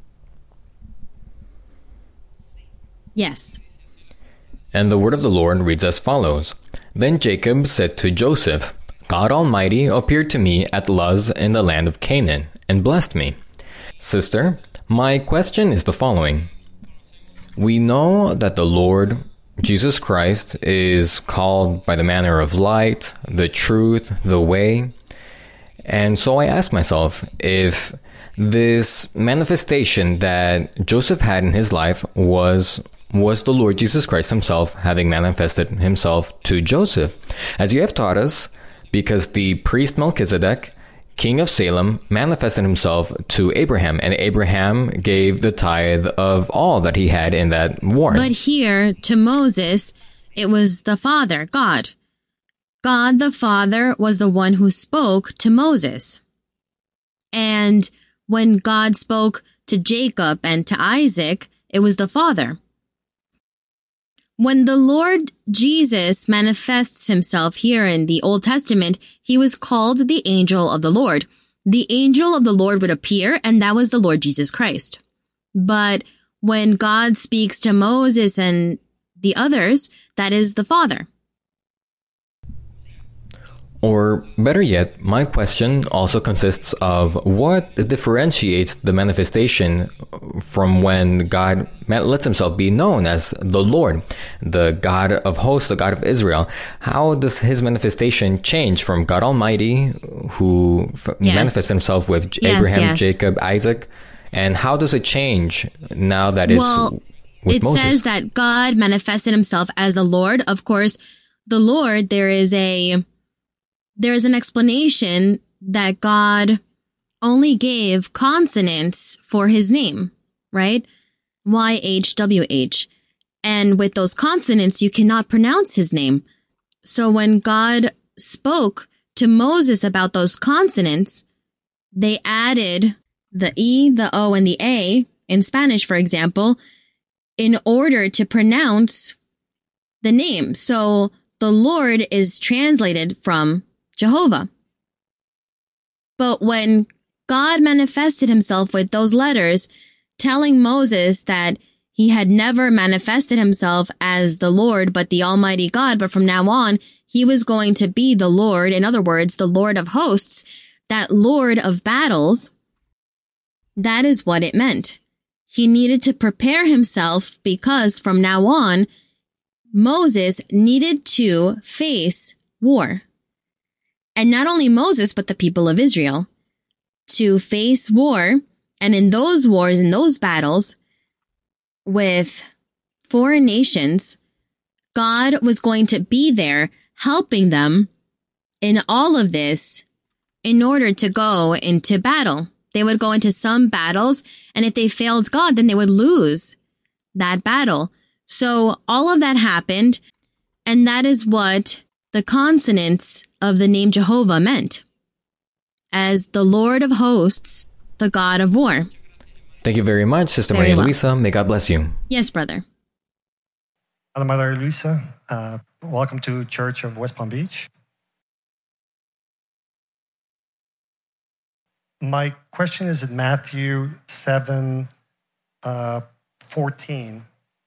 Yes. And the word of the Lord reads as follows. Then Jacob said to Joseph, God Almighty appeared to me at Luz in the land of Canaan and blessed me. Sister, my question is the following. We know that the Lord Jesus Christ is called by the manner of light, the truth, the way. And so I ask myself if this manifestation that Joseph had in his life was was the Lord Jesus Christ himself having manifested himself to Joseph. As you have taught us, because the priest Melchizedek, king of Salem, manifested himself to Abraham, and Abraham gave the tithe of all that he had in that war. But here, to Moses, it was the Father, God. God the Father was the one who spoke to Moses. And when God spoke to Jacob and to Isaac, it was the Father. When the Lord Jesus manifests himself here in the Old Testament, he was called the angel of the Lord. The angel of the Lord would appear, and that was the Lord Jesus Christ. But when God speaks to Moses and the others, that is the Father. Or better yet, my question also consists of what differentiates the manifestation from when God lets himself be known as the Lord, the God of hosts, the God of Israel. How does his manifestation change from God Almighty, who f- Yes. manifests himself with J- Yes, Abraham, yes. Jacob, Isaac? And how does it change now that it's Well, with it Moses? says that God manifested himself as the Lord. Of course, the Lord, there is a, there is an explanation that God only gave consonants for his name, right? Y H W H. And with those consonants, you cannot pronounce his name. So when God spoke to Moses about those consonants, they added the E, the O, and the A in Spanish, for example, in order to pronounce the name. So the Lord is translated from Jehovah. But when God manifested himself with those letters, telling Moses that he had never manifested himself as the Lord, but the Almighty God, but from now on, he was going to be the Lord. In other words, the Lord of hosts, that Lord of battles. That is what it meant. He needed to prepare himself because from now on, Moses needed to face war. And not only Moses, but the people of Israel. To face war, and in those wars, in those battles, with foreign nations, God was going to be there helping them in all of this in order to go into battle. They would go into some battles, and if they failed God, then they would lose that battle. So all of that happened, and that is what the consonants of the name Jehovah meant, as the Lord of hosts, the God of war. Thank you very much, Sister Very Maria well. Luisa. May God bless you. Yes, brother. Hello, Mother Luisa. Uh, welcome to Church of West Palm Beach. My question is in Matthew seven, uh, fourteen.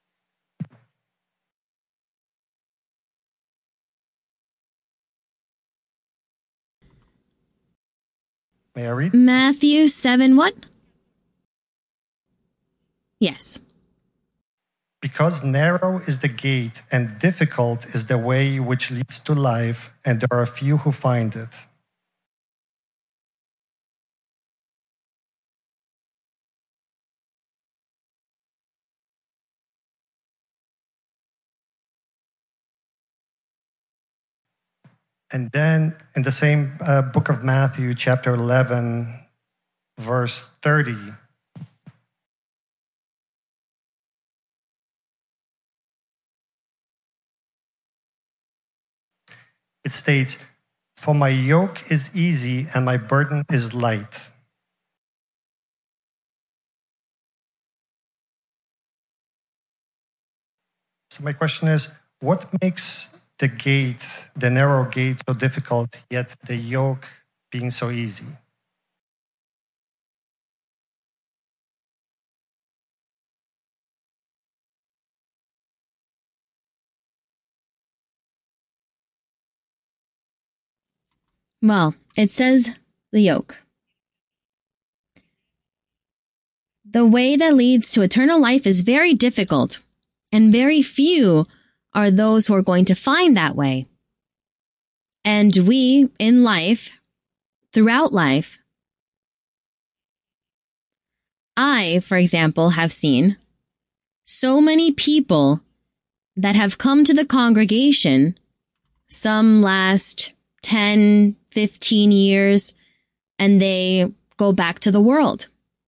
May I read? Matthew seven what? Yes. Because narrow is the gate and difficult is the way which leads to life, and there are few who find it. And then in the same uh, book of Matthew, chapter eleven, verse thirty, it states, "For my yoke is easy and my burden is light." So my question is, what makes the gate, the narrow gate, so difficult, yet the yoke being so easy? Well, it says the yoke. The way that leads to eternal life is very difficult, and very few are those who are going to find that way. And we, in life, throughout life, I, for example, have seen so many people that have come to the congregation, some last ten, fifteen years, and they go back to the world.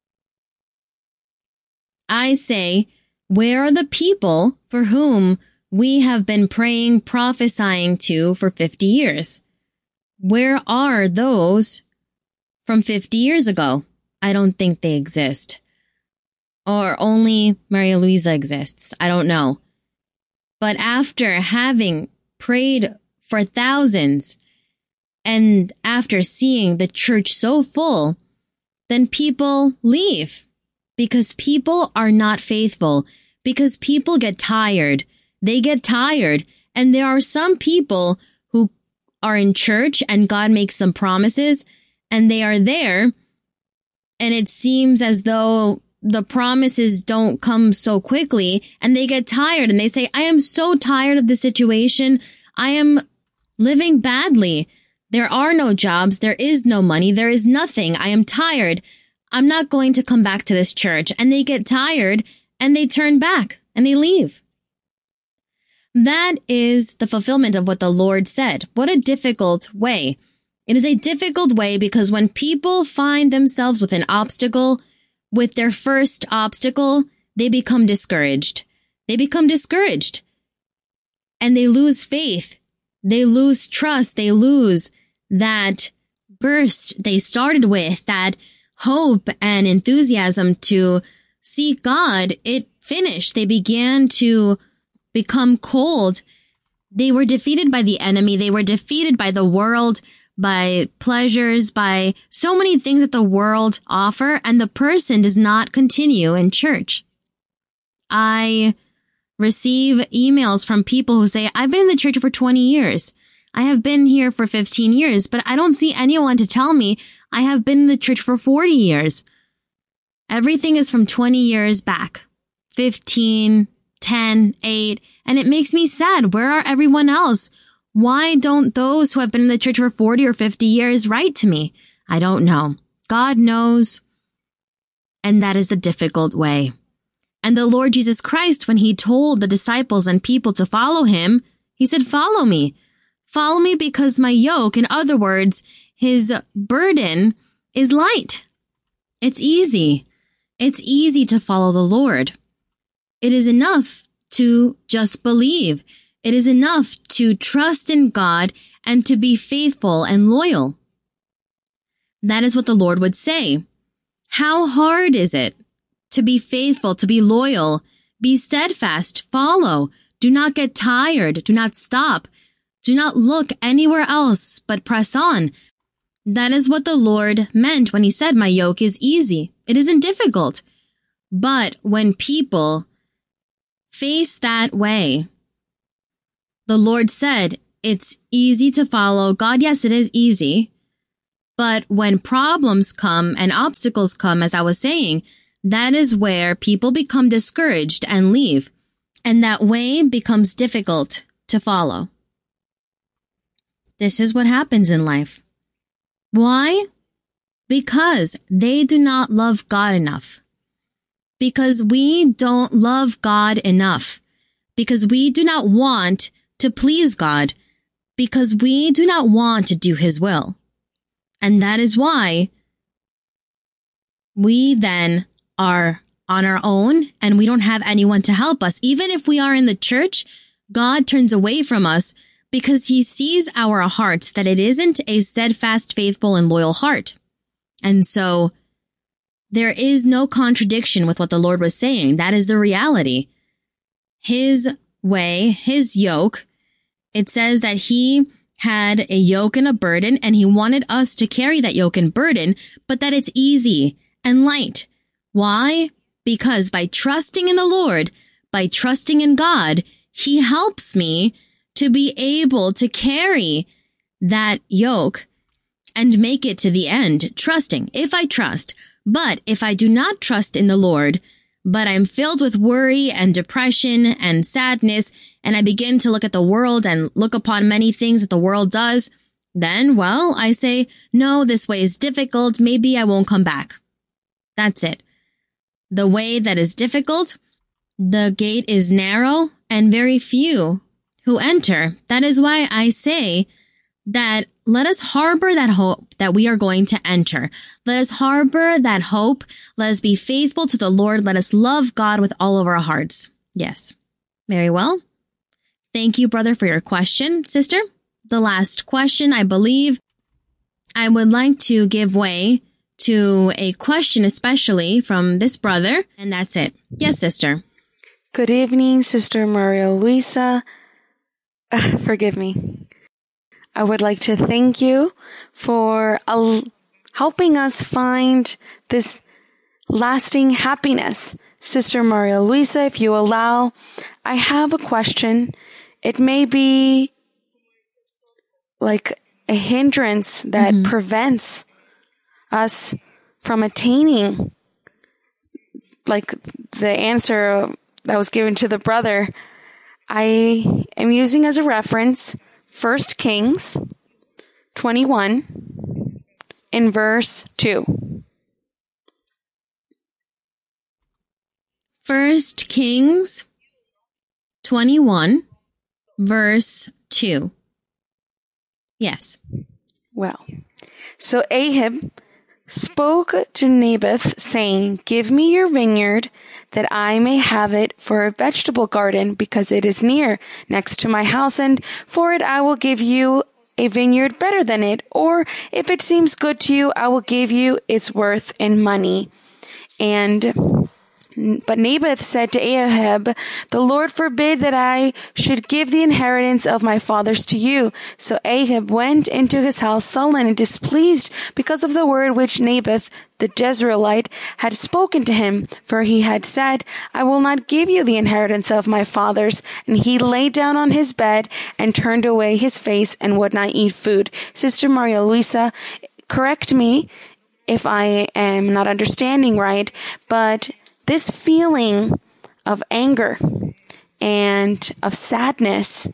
I say, where are the people for whom we have been praying, prophesying to for fifty years? Where are those from fifty years ago? I don't think they exist. Or only Maria Luisa exists. I don't know. But after having prayed for thousands, and after seeing the church so full, then people leave because people are not faithful, because people get tired. They get tired. And there are some people who are in church and God makes them promises and they are there. And it seems as though the promises don't come so quickly and they get tired and they say, I am so tired of the situation. I am living badly. There are no jobs. There is no money. There is nothing. I am tired. I'm not going to come back to this church. And they get tired and they turn back and they leave. That is the fulfillment of what the Lord said. What a difficult way. It is a difficult way because when people find themselves with an obstacle, with their first obstacle, they become discouraged. They become discouraged and they lose faith. They lose trust. They lose that burst they started with, that hope and enthusiasm to seek God. It finished. They began to become cold. They were defeated by the enemy. They were defeated by the world, by pleasures, by so many things that the world offer, and the person does not continue in church. I receive emails from people who say, I've been in the church for twenty years. I have been here for fifteen years, but I don't see anyone to tell me I have been in the church for forty years. Everything is from twenty years back, fifteen, ten, eight, and it makes me sad. Where are everyone else? Why don't those who have been in the church for forty or fifty years write to me? I don't know. God knows. And that is the difficult way. And the Lord Jesus Christ, when he told the disciples and people to follow him, he said, follow me. Follow me because my yoke, in other words, his burden is light. It's easy. It's easy to follow the Lord. It is enough to just believe. It is enough to trust in God and to be faithful and loyal. That is what the Lord would say. How hard is it to be faithful, to be loyal, be steadfast, follow, do not get tired, do not stop, do not look anywhere else, but press on. That is what the Lord meant when he said, my yoke is easy. It isn't difficult. But when people face that way, the Lord said, it's easy to follow God. Yes, it is easy. But when problems come and obstacles come, as I was saying, that is where people become discouraged and leave. And that way becomes difficult to follow. This is what happens in life. Why? Because they do not love God enough. Because we don't love God enough. Because we do not want to please God. Because we do not want to do his will. And that is why we then are on our own and we don't have anyone to help us. Even if we are in the church, God turns away from us because he sees our hearts, that it isn't a steadfast, faithful, and loyal heart. And so there is no contradiction with what the Lord was saying. That is the reality. His way, his yoke, it says that he had a yoke and a burden, and he wanted us to carry that yoke and burden, but that it's easy and light. Why? Because by trusting in the Lord, by trusting in God, he helps me to be able to carry that yoke and make it to the end, trusting, if I trust. But if I do not trust in the Lord, but I'm filled with worry and depression and sadness, and I begin to look at the world and look upon many things that the world does, then, well, I say, no, this way is difficult. Maybe I won't come back. That's it. The way that is difficult, the gate is narrow, and very few who enter. That is why I say that let us harbor that hope that we are going to enter. Let us harbor that hope. Let us be faithful to the Lord. Let us love God with all of our hearts. Yes. Very well. Thank you, brother, for your question. Sister, the last question, I believe I would like to give way to a question, especially from this brother, and that's it. Yes, sister. Good evening, Sister Maria Luisa. Uh, forgive me. I would like to thank you for uh, helping us find this lasting happiness. Sister Maria Luisa, if you allow, I have a question. It may be like a hindrance that mm-hmm. prevents us from attaining like the answer that was given to the brother, I am using as a reference First Kings twenty-one in verse two. First Kings twenty-one, verse two. Yes. Well, so Ahab spoke to Naboth, saying, "Give me your vineyard, that I may have it for a vegetable garden, because it is near, next to my house, and for it I will give you a vineyard better than it, or if it seems good to you, I will give you its worth in money." And but Naboth said to Ahab, "The Lord forbid that I should give the inheritance of my fathers to you." So Ahab went into his house sullen and displeased because of the word which Naboth the Jezreelite had spoken to him, for he had said, "I will not give you the inheritance of my fathers." And he lay down on his bed and turned away his face and would not eat food. Sister Maria Luisa, correct me if I am not understanding right, but this feeling of anger and of sadness,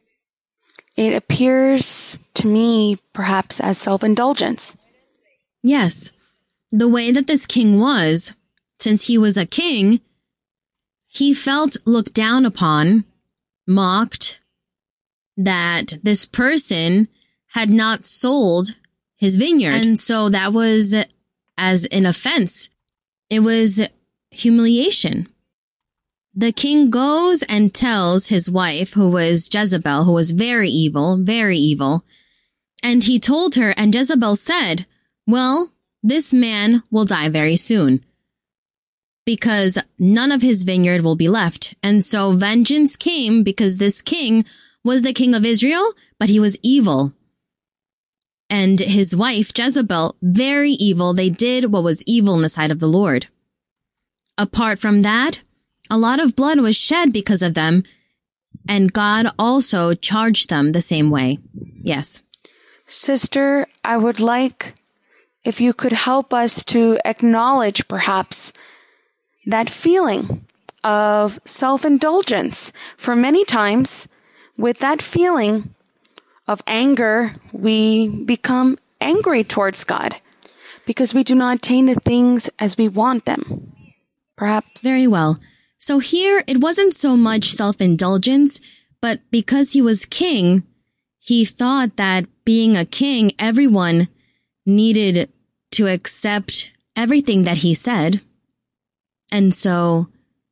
it appears to me perhaps as self-indulgence. Yes. The way that this king was, since he was a king, he felt looked down upon, mocked, that this person had not sold his vineyard. And so that was as an offense. It was humiliation. The king goes and tells his wife, who was Jezebel, who was very evil, very evil. And he told her, and Jezebel said, "Well, this man will die very soon, because none of his vineyard will be left." And so vengeance came, because this king was the king of Israel, but he was evil. And his wife, Jezebel, very evil. They did what was evil in the sight of the Lord. Apart from that, a lot of blood was shed because of them, and God also charged them the same way. Yes. Sister, I would like if you could help us to acknowledge perhaps that feeling of self-indulgence. For many times, with that feeling of anger, we become angry towards God because we do not attain the things as we want them. Perhaps. Very well. So here, it wasn't so much self-indulgence, but because he was king, he thought that being a king, everyone needed to accept everything that he said. And so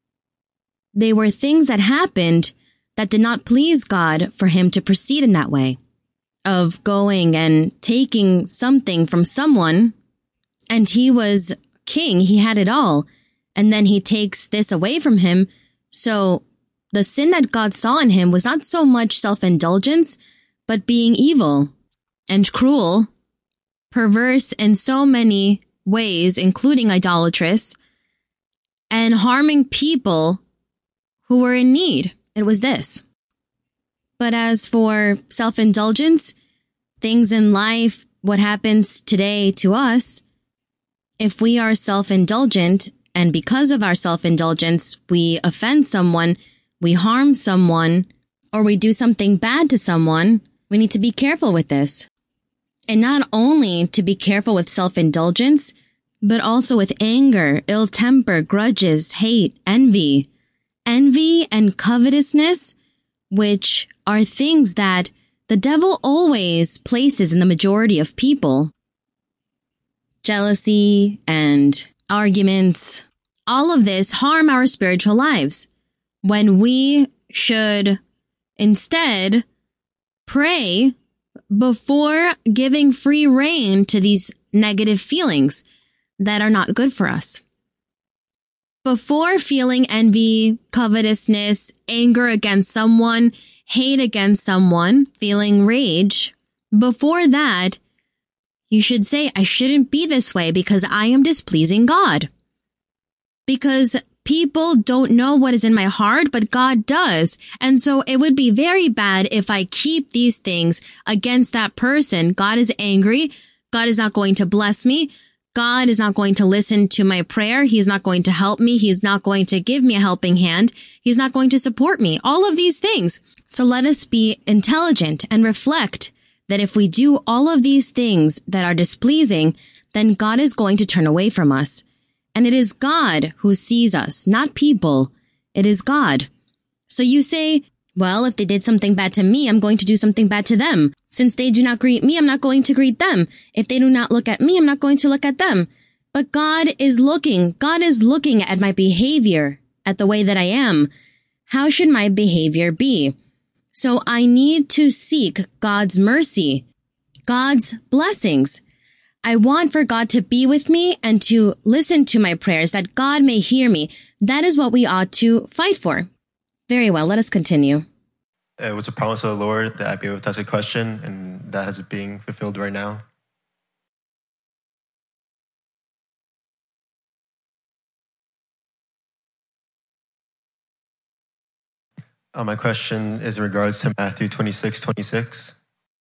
they were things that happened that did not please God for him to proceed in that way, of going and taking something from someone, and he was king, he had it all. And then he takes this away from him. So the sin that God saw in him was not so much self-indulgence, but being evil and cruel, perverse in so many ways, including idolatrous, and harming people who were in need. It was this. But as for self-indulgence, things in life, what happens today to us, if we are self-indulgent, and because of our self-indulgence, we offend someone, we harm someone, or we do something bad to someone, we need to be careful with this. And not only to be careful with self-indulgence, but also with anger, ill temper, grudges, hate, envy. Envy and covetousness, which are things that the devil always places in the majority of people. Jealousy and arguments, all of this harm our spiritual lives, when we should instead pray before giving free rein to these negative feelings that are not good for us. Before feeling envy, covetousness, anger against someone, hate against someone, feeling rage, before that, you should say, I shouldn't be this way because I am displeasing God. Because people don't know what is in my heart, but God does. And so it would be very bad if I keep these things against that person. God is angry. God is not going to bless me. God is not going to listen to my prayer. He's not going to help me. He's not going to give me a helping hand. He's not going to support me. All of these things. So let us be intelligent and reflect that if we do all of these things that are displeasing, then God is going to turn away from us. And it is God who sees us, not people. It is God. So you say, well, if they did something bad to me, I'm going to do something bad to them. Since they do not greet me, I'm not going to greet them. If they do not look at me, I'm not going to look at them. But God is looking. God is looking at my behavior, at the way that I am. How should my behavior be? So I need to seek God's mercy, God's blessings. I want for God to be with me and to listen to my prayers, that God may hear me. That is what we ought to fight for. Very well, let us continue. It was a promise of the Lord that I'd be able to ask a question, and that is being fulfilled right now. Uh, my question is in regards to Matthew twenty-six twenty-six.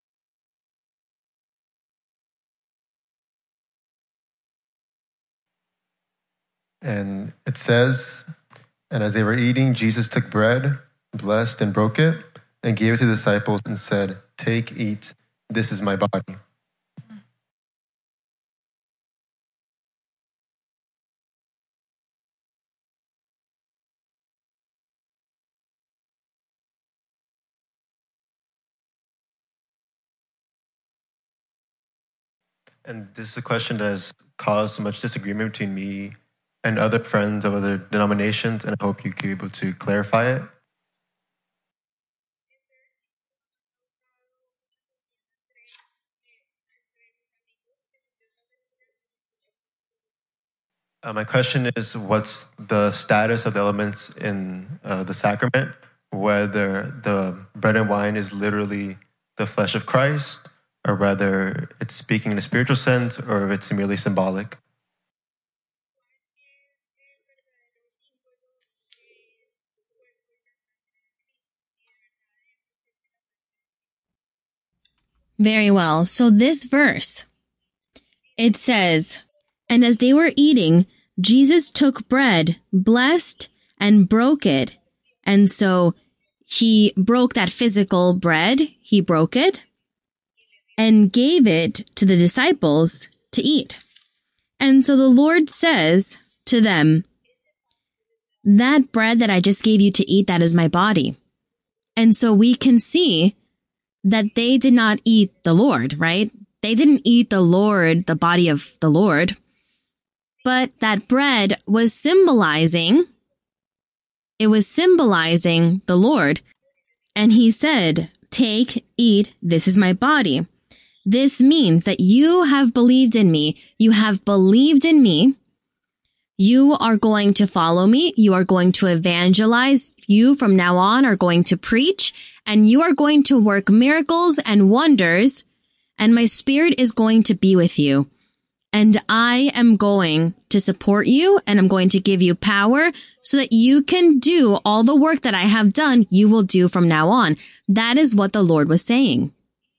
And it says, and as they were eating, Jesus took bread, blessed and broke it, and gave it to the disciples and said, "Take, eat, this is my body." And this is a question that has caused so much disagreement between me and other friends of other denominations, and I hope you can be able to clarify it. Uh, my question is, what's the status of the elements in uh, the sacrament, whether the bread and wine is literally the flesh of Christ, or whether it's speaking in a spiritual sense, or if it's merely symbolic? Very well. So this verse, it says, and as they were eating, Jesus took bread, blessed, and broke it. And so he broke that physical bread, he broke it, and gave it to the disciples to eat. And so the Lord says to them, that bread that I just gave you to eat, that is my body. And so we can see that they did not eat the Lord, right? They didn't eat the Lord, the body of the Lord. But that bread was symbolizing, it was symbolizing the Lord. And he said, take, eat, this is my body. This means that you have believed in me. You have believed in me. You are going to follow me. You are going to evangelize. You from now on are going to preach, and you are going to work miracles and wonders, and my spirit is going to be with you. And I am going to support you, and I'm going to give you power so that you can do all the work that I have done, you will do from now on. That is what the Lord was saying.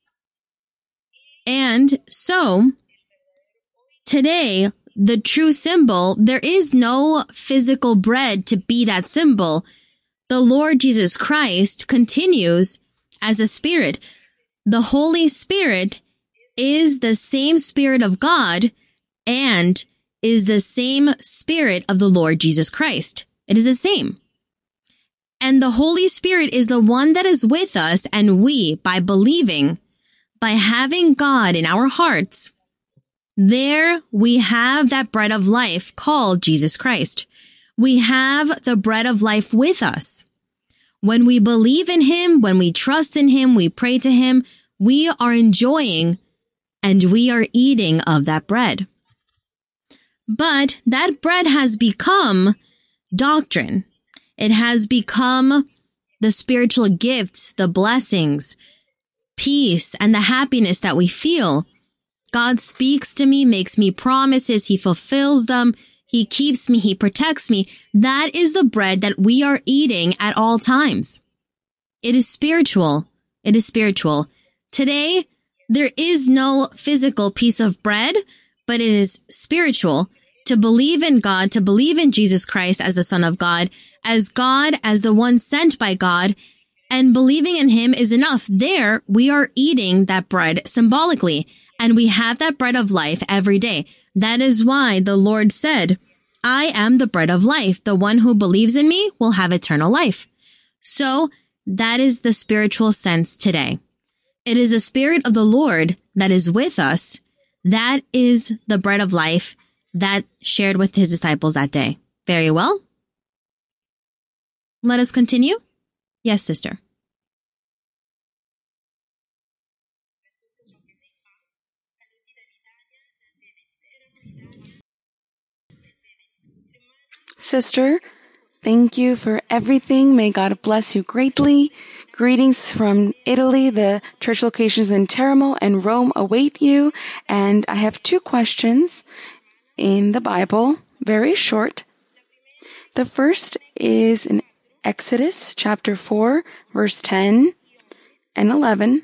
And so today, the true symbol, there is no physical bread to be that symbol. The Lord Jesus Christ continues as a spirit. The Holy Spirit is the same Spirit of God and is the same Spirit of the Lord Jesus Christ. It is the same. And the Holy Spirit is the one that is with us, and we, by believing, by having God in our hearts, there we have that bread of life called Jesus Christ. We have the bread of life with us. When we believe in him, when we trust in him, we pray to him, we are enjoying and we are eating of that bread. But that bread has become doctrine. It has become the spiritual gifts, the blessings, peace, and the happiness that we feel. God speaks to me, makes me promises, he fulfills them, he keeps me, he protects me. That is the bread that we are eating at all times. It is spiritual. It is spiritual. Today, there is no physical piece of bread, but it is spiritual. To believe in God, to believe in Jesus Christ as the Son of God, as God, as the one sent by God, and believing in him is enough. There, we are eating that bread symbolically, and we have that bread of life every day. That is why the Lord said, I am the bread of life. The one who believes in me will have eternal life. So that is the spiritual sense today. It is the Spirit of the Lord that is with us. That is the bread of life that shared with his disciples that day. Very well. Let us continue. Yes, sister. Sister, thank you for everything. May God bless you greatly. Greetings from Italy. The church locations in Teramo and Rome await you. And I have two questions in the Bible, very short. The first is in Exodus chapter four, verse ten and eleven.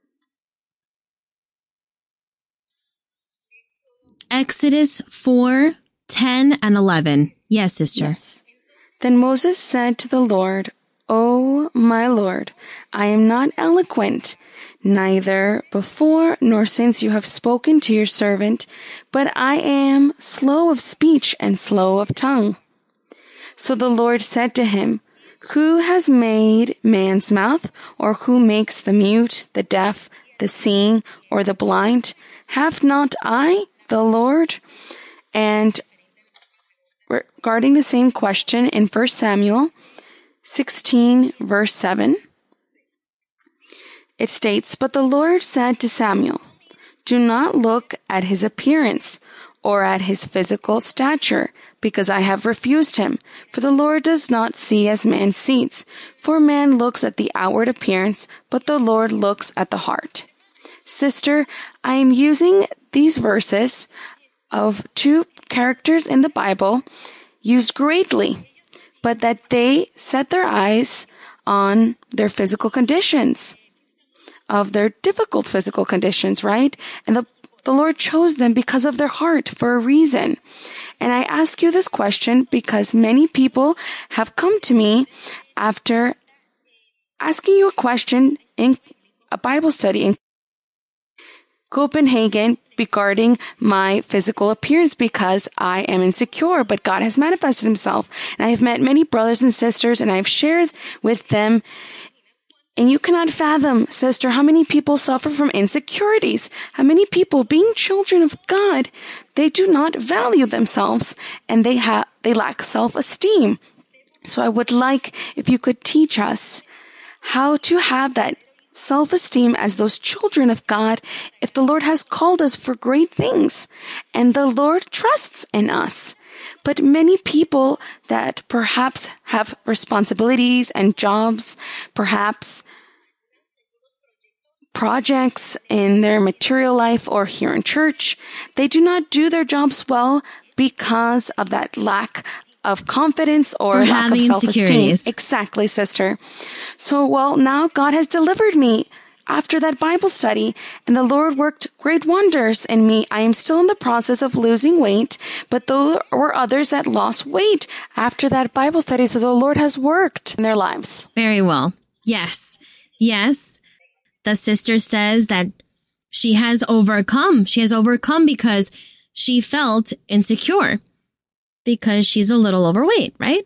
Exodus four, ten and eleven. Yes, sister. Yes. Then Moses said to the Lord, O my Lord, I am not eloquent, neither before nor since you have spoken to your servant, but I am slow of speech and slow of tongue. So the Lord said to him, Who has made man's mouth, or who makes the mute, the deaf, the seeing, or the blind? Have not I, the Lord? And regarding the same question in First Samuel sixteen, verse seven, it states, But the Lord said to Samuel, Do not look at his appearance or at his physical stature, because I have refused him. For the Lord does not see as man sees. For man looks at the outward appearance, but the Lord looks at the heart. Sister, I am using these verses of two characters in the Bible used greatly, but that they set their eyes on their physical conditions, of their difficult physical conditions, right? And the, the Lord chose them because of their heart for a reason. And I ask you this question because many people have come to me after asking you a question in a Bible study in Copenhagen regarding my physical appearance because I am insecure, but God has manifested himself. And I have met many brothers and sisters and I have shared with them. And you cannot fathom, sister, how many people suffer from insecurities. How many people, being children of God, they do not value themselves and they have, they lack self-esteem. So I would like if you could teach us how to have that self-esteem as those children of God if the Lord has called us for great things and the Lord trusts in us. But many people that perhaps have responsibilities and jobs, perhaps projects in their material life or here in church, they do not do their jobs well because of that lack of confidence or, or lack of self-esteem. Exactly, sister. So, well, now God has delivered me after that Bible study, and the Lord worked great wonders in me. I am still in the process of losing weight, but there were others that lost weight after that Bible study. So the Lord has worked in their lives. Very well. Yes. Yes. The sister says that she has overcome. She has overcome because she felt insecure. Because she's a little overweight, right?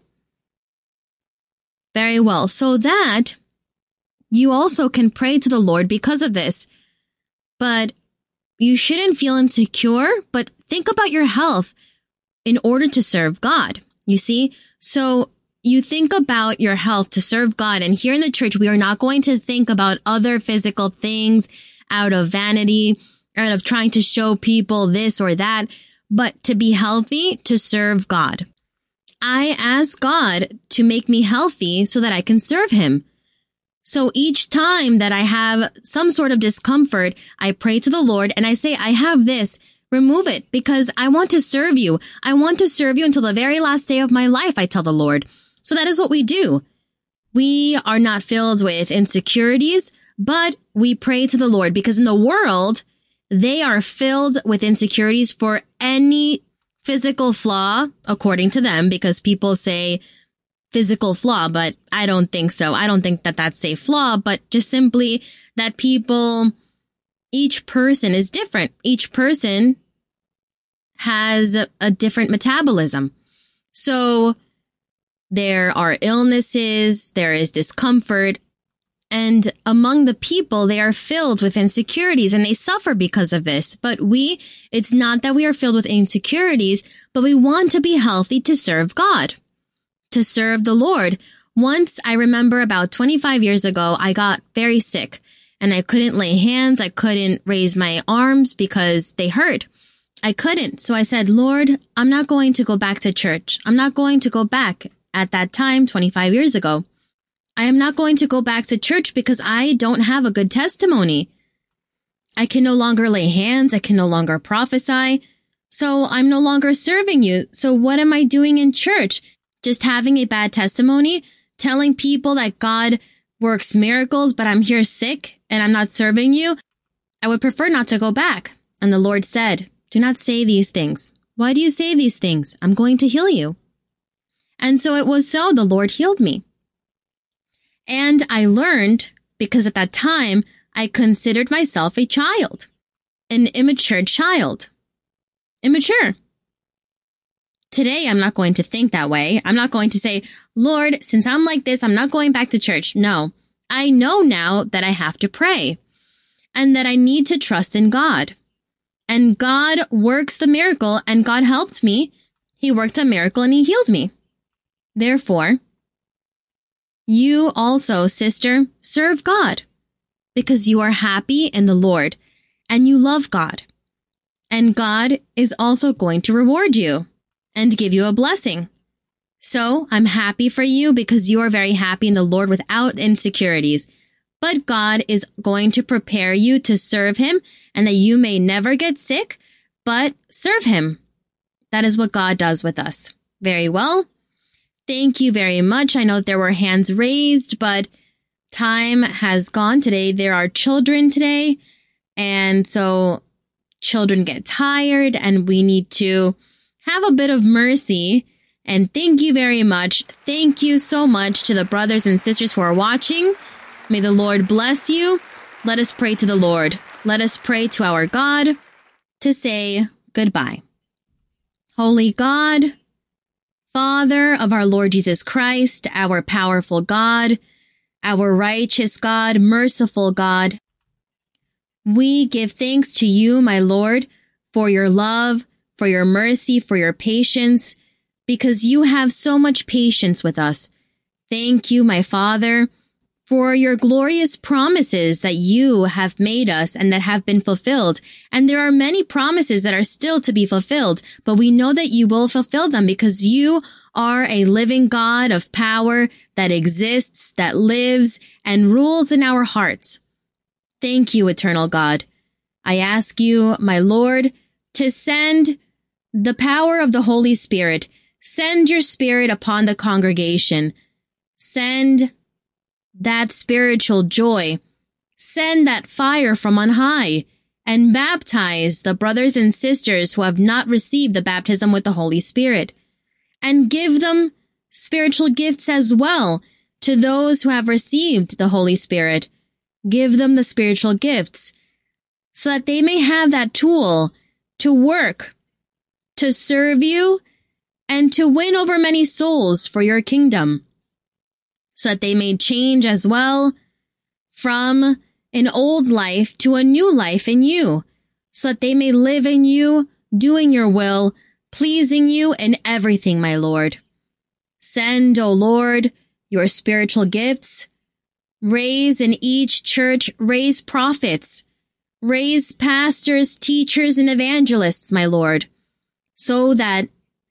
Very well. So that you also can pray to the Lord because of this. But you shouldn't feel insecure, but think about your health in order to serve God. You see? So you think about your health to serve God. And here in the church, we are not going to think about other physical things out of vanity, out of trying to show people this or that, but to be healthy, to serve God. I ask God to make me healthy so that I can serve him. So each time that I have some sort of discomfort, I pray to the Lord and I say, I have this, remove it because I want to serve you. I want to serve you until the very last day of my life, I tell the Lord. So that is what we do. We are not filled with insecurities, but we pray to the Lord because in the world, they are filled with insecurities for any physical flaw, according to them, because people say physical flaw, but I don't think so. I don't think that that's a flaw, but just simply that people, each person is different. Each person has a, a different metabolism. So there are illnesses, there is discomfort, and among the people, they are filled with insecurities and they suffer because of this. But we, it's not that we are filled with insecurities, but we want to be healthy to serve God, to serve the Lord. Once, I remember about twenty-five years ago, I got very sick and I couldn't lay hands. I couldn't raise my arms because they hurt. I couldn't. So I said, Lord, I'm not going to go back to church. I'm not going to go back. At that time, twenty-five years ago, I am not going to go back to church because I don't have a good testimony. I can no longer lay hands. I can no longer prophesy. So I'm no longer serving you. So what am I doing in church? Just having a bad testimony, telling people that God works miracles, but I'm here sick and I'm not serving you. I would prefer not to go back. And the Lord said, do not say these things. Why do you say these things? I'm going to heal you. And so it was so the Lord healed me. And I learned, because at that time, I considered myself a child, an immature child, immature. Today, I'm not going to think that way. I'm not going to say, Lord, since I'm like this, I'm not going back to church. No, I know now that I have to pray and that I need to trust in God. And God works the miracle and God helped me. He worked a miracle and he healed me. Therefore, you also, sister, serve God because you are happy in the Lord and you love God. And God is also going to reward you and give you a blessing. So I'm happy for you because you are very happy in the Lord without insecurities. But God is going to prepare you to serve him and that you may never get sick, but serve him. That is what God does with us. Very well. Thank you very much. I know there were hands raised, but time has gone today. There are children today. And so children get tired and we need to have a bit of mercy. And thank you very much. Thank you so much to the brothers and sisters who are watching. May the Lord bless you. Let us pray to the Lord. Let us pray to our God to say goodbye. Holy God, Father of our Lord Jesus Christ, our powerful God, our righteous God, merciful God, we give thanks to you, my Lord, for your love, for your mercy, for your patience, because you have so much patience with us. Thank you, my Father, for your glorious promises that you have made us and that have been fulfilled. And there are many promises that are still to be fulfilled, but we know that you will fulfill them because you are a living God of power that exists, that lives, and rules in our hearts. Thank you, eternal God. I ask you, my Lord, to send the power of the Holy Spirit. Send your Spirit upon the congregation. Send that spiritual joy. Send that fire from on high and baptize the brothers and sisters who have not received the baptism with the Holy Spirit. And give them spiritual gifts as well to those who have received the Holy Spirit. Give them the spiritual gifts so that they may have that tool to work, to serve you, and to win over many souls for your kingdom, so that they may change as well from an old life to a new life in you, so that they may live in you, doing your will, pleasing you in everything, my Lord. Send, O Lord, your spiritual gifts. Raise in each church, raise prophets, raise pastors, teachers, and evangelists, my Lord, so that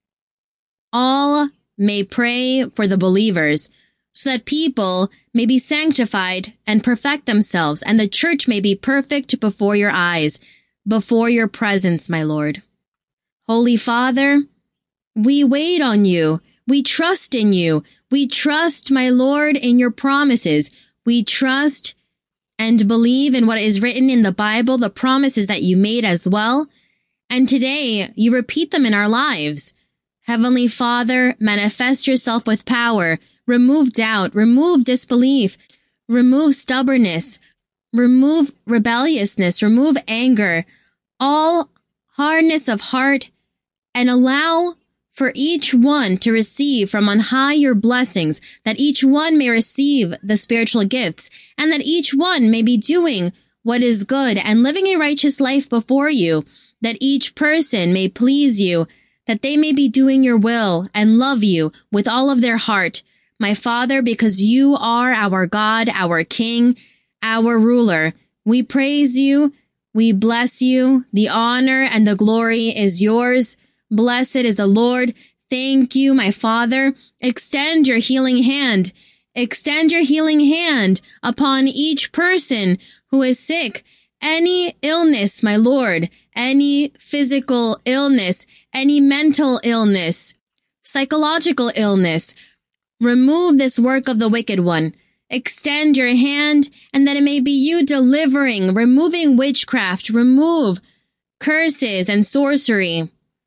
all may pray for the believers, so that people may be sanctified and perfect themselves, and the church may be perfect before your eyes, before your presence, my Lord. Holy Father, we wait on you. We trust in you. We trust, my Lord, in your promises. We trust and believe in what is written in the Bible, the promises that you made as well. And today you repeat them in our lives. Heavenly Father, manifest yourself with power. Remove doubt, remove disbelief, remove stubbornness, remove rebelliousness, remove anger, all hardness of heart, and allow for each one to receive from on high your blessings, that each one may receive the spiritual gifts, and that each one may be doing what is good and living a righteous life before you, that each person may please you, that they may be doing your will and love you with all of their heart. My Father, because you are our God, our King, our ruler, we praise you, we bless you, the honor and the glory is yours. Blessed is the Lord. Thank you, my Father. Extend your healing hand. Extend your healing hand upon each person who is sick. Any illness, my Lord, any physical illness, any mental illness, psychological illness, remove this work of the wicked one. Extend your hand, and that it may be you delivering, removing witchcraft, remove curses and sorcery.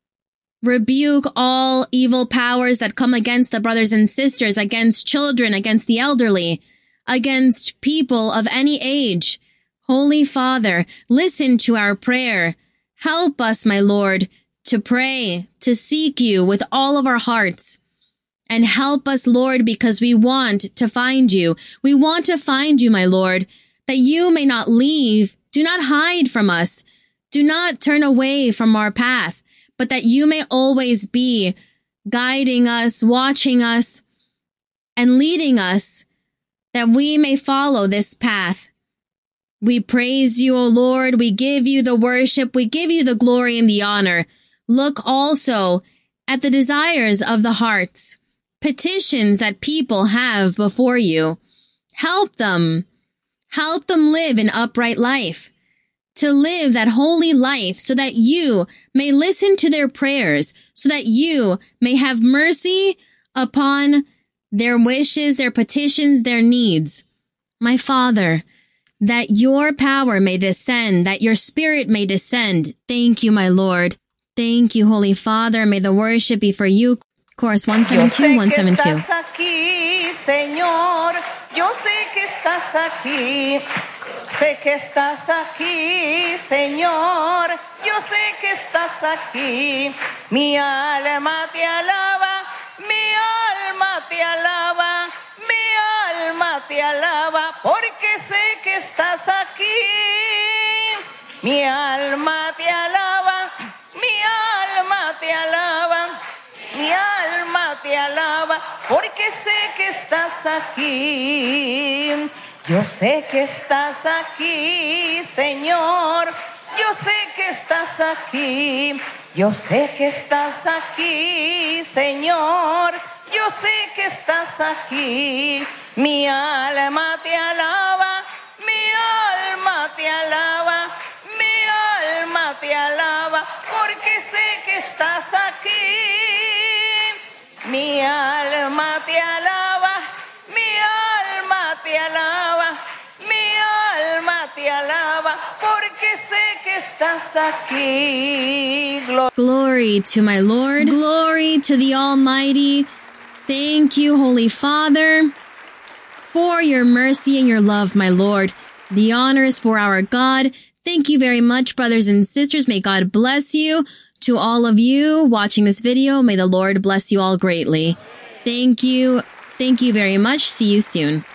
Rebuke all evil powers that come against the brothers and sisters, against children, against the elderly, against people of any age. Holy Father, listen to our prayer. Help us, my Lord, to pray, to seek you with all of our hearts. And help us, Lord, because we want to find you. We want to find you, my Lord, that you may not leave. Do not hide from us. Do not turn away from our path, but that you may always be guiding us, watching us, and leading us, that we may follow this path. We praise you, O Lord. We give you the worship. We give you the glory and the honor. Look also at the desires of the hearts, petitions that people have before you. Help them. Help them live an upright life, to live that holy life so that you may listen to their prayers, so that you may have mercy upon their wishes, their petitions, their needs. My Father, that your power may descend, that your spirit may descend. Thank you, my Lord. Thank you, Holy Father. May the worship be for you. Chorus one seventy-two, one seventy-two. Yo sé que estás aquí, sé que estás aquí, Señor. Yo sé que estás aquí. Mi alma te alaba, mi alma te alaba, mi alma te alaba, porque sé que estás aquí. Mi alma te alaba, mi alma te alaba, mi alma te alaba, porque sé que estás aquí. Yo sé que estás aquí, Señor. Yo sé que estás aquí. Yo sé que estás aquí, Señor. Yo sé que estás aquí. Mi alma te alaba, mi alma te alaba, mi alma te alaba, porque sé que estás aquí. Mi alma te alaba, mi alma te alaba, mi alma te alaba, porque sé que estás aquí. Glo- Glory to my Lord. Glory to the Almighty. Thank you, Holy Father, for your mercy and your love, my Lord. The honor is for our God. Thank you very much, brothers and sisters. May God bless you. To all of you watching this video, may the Lord bless you all greatly. Thank you. Thank you very much. See you soon.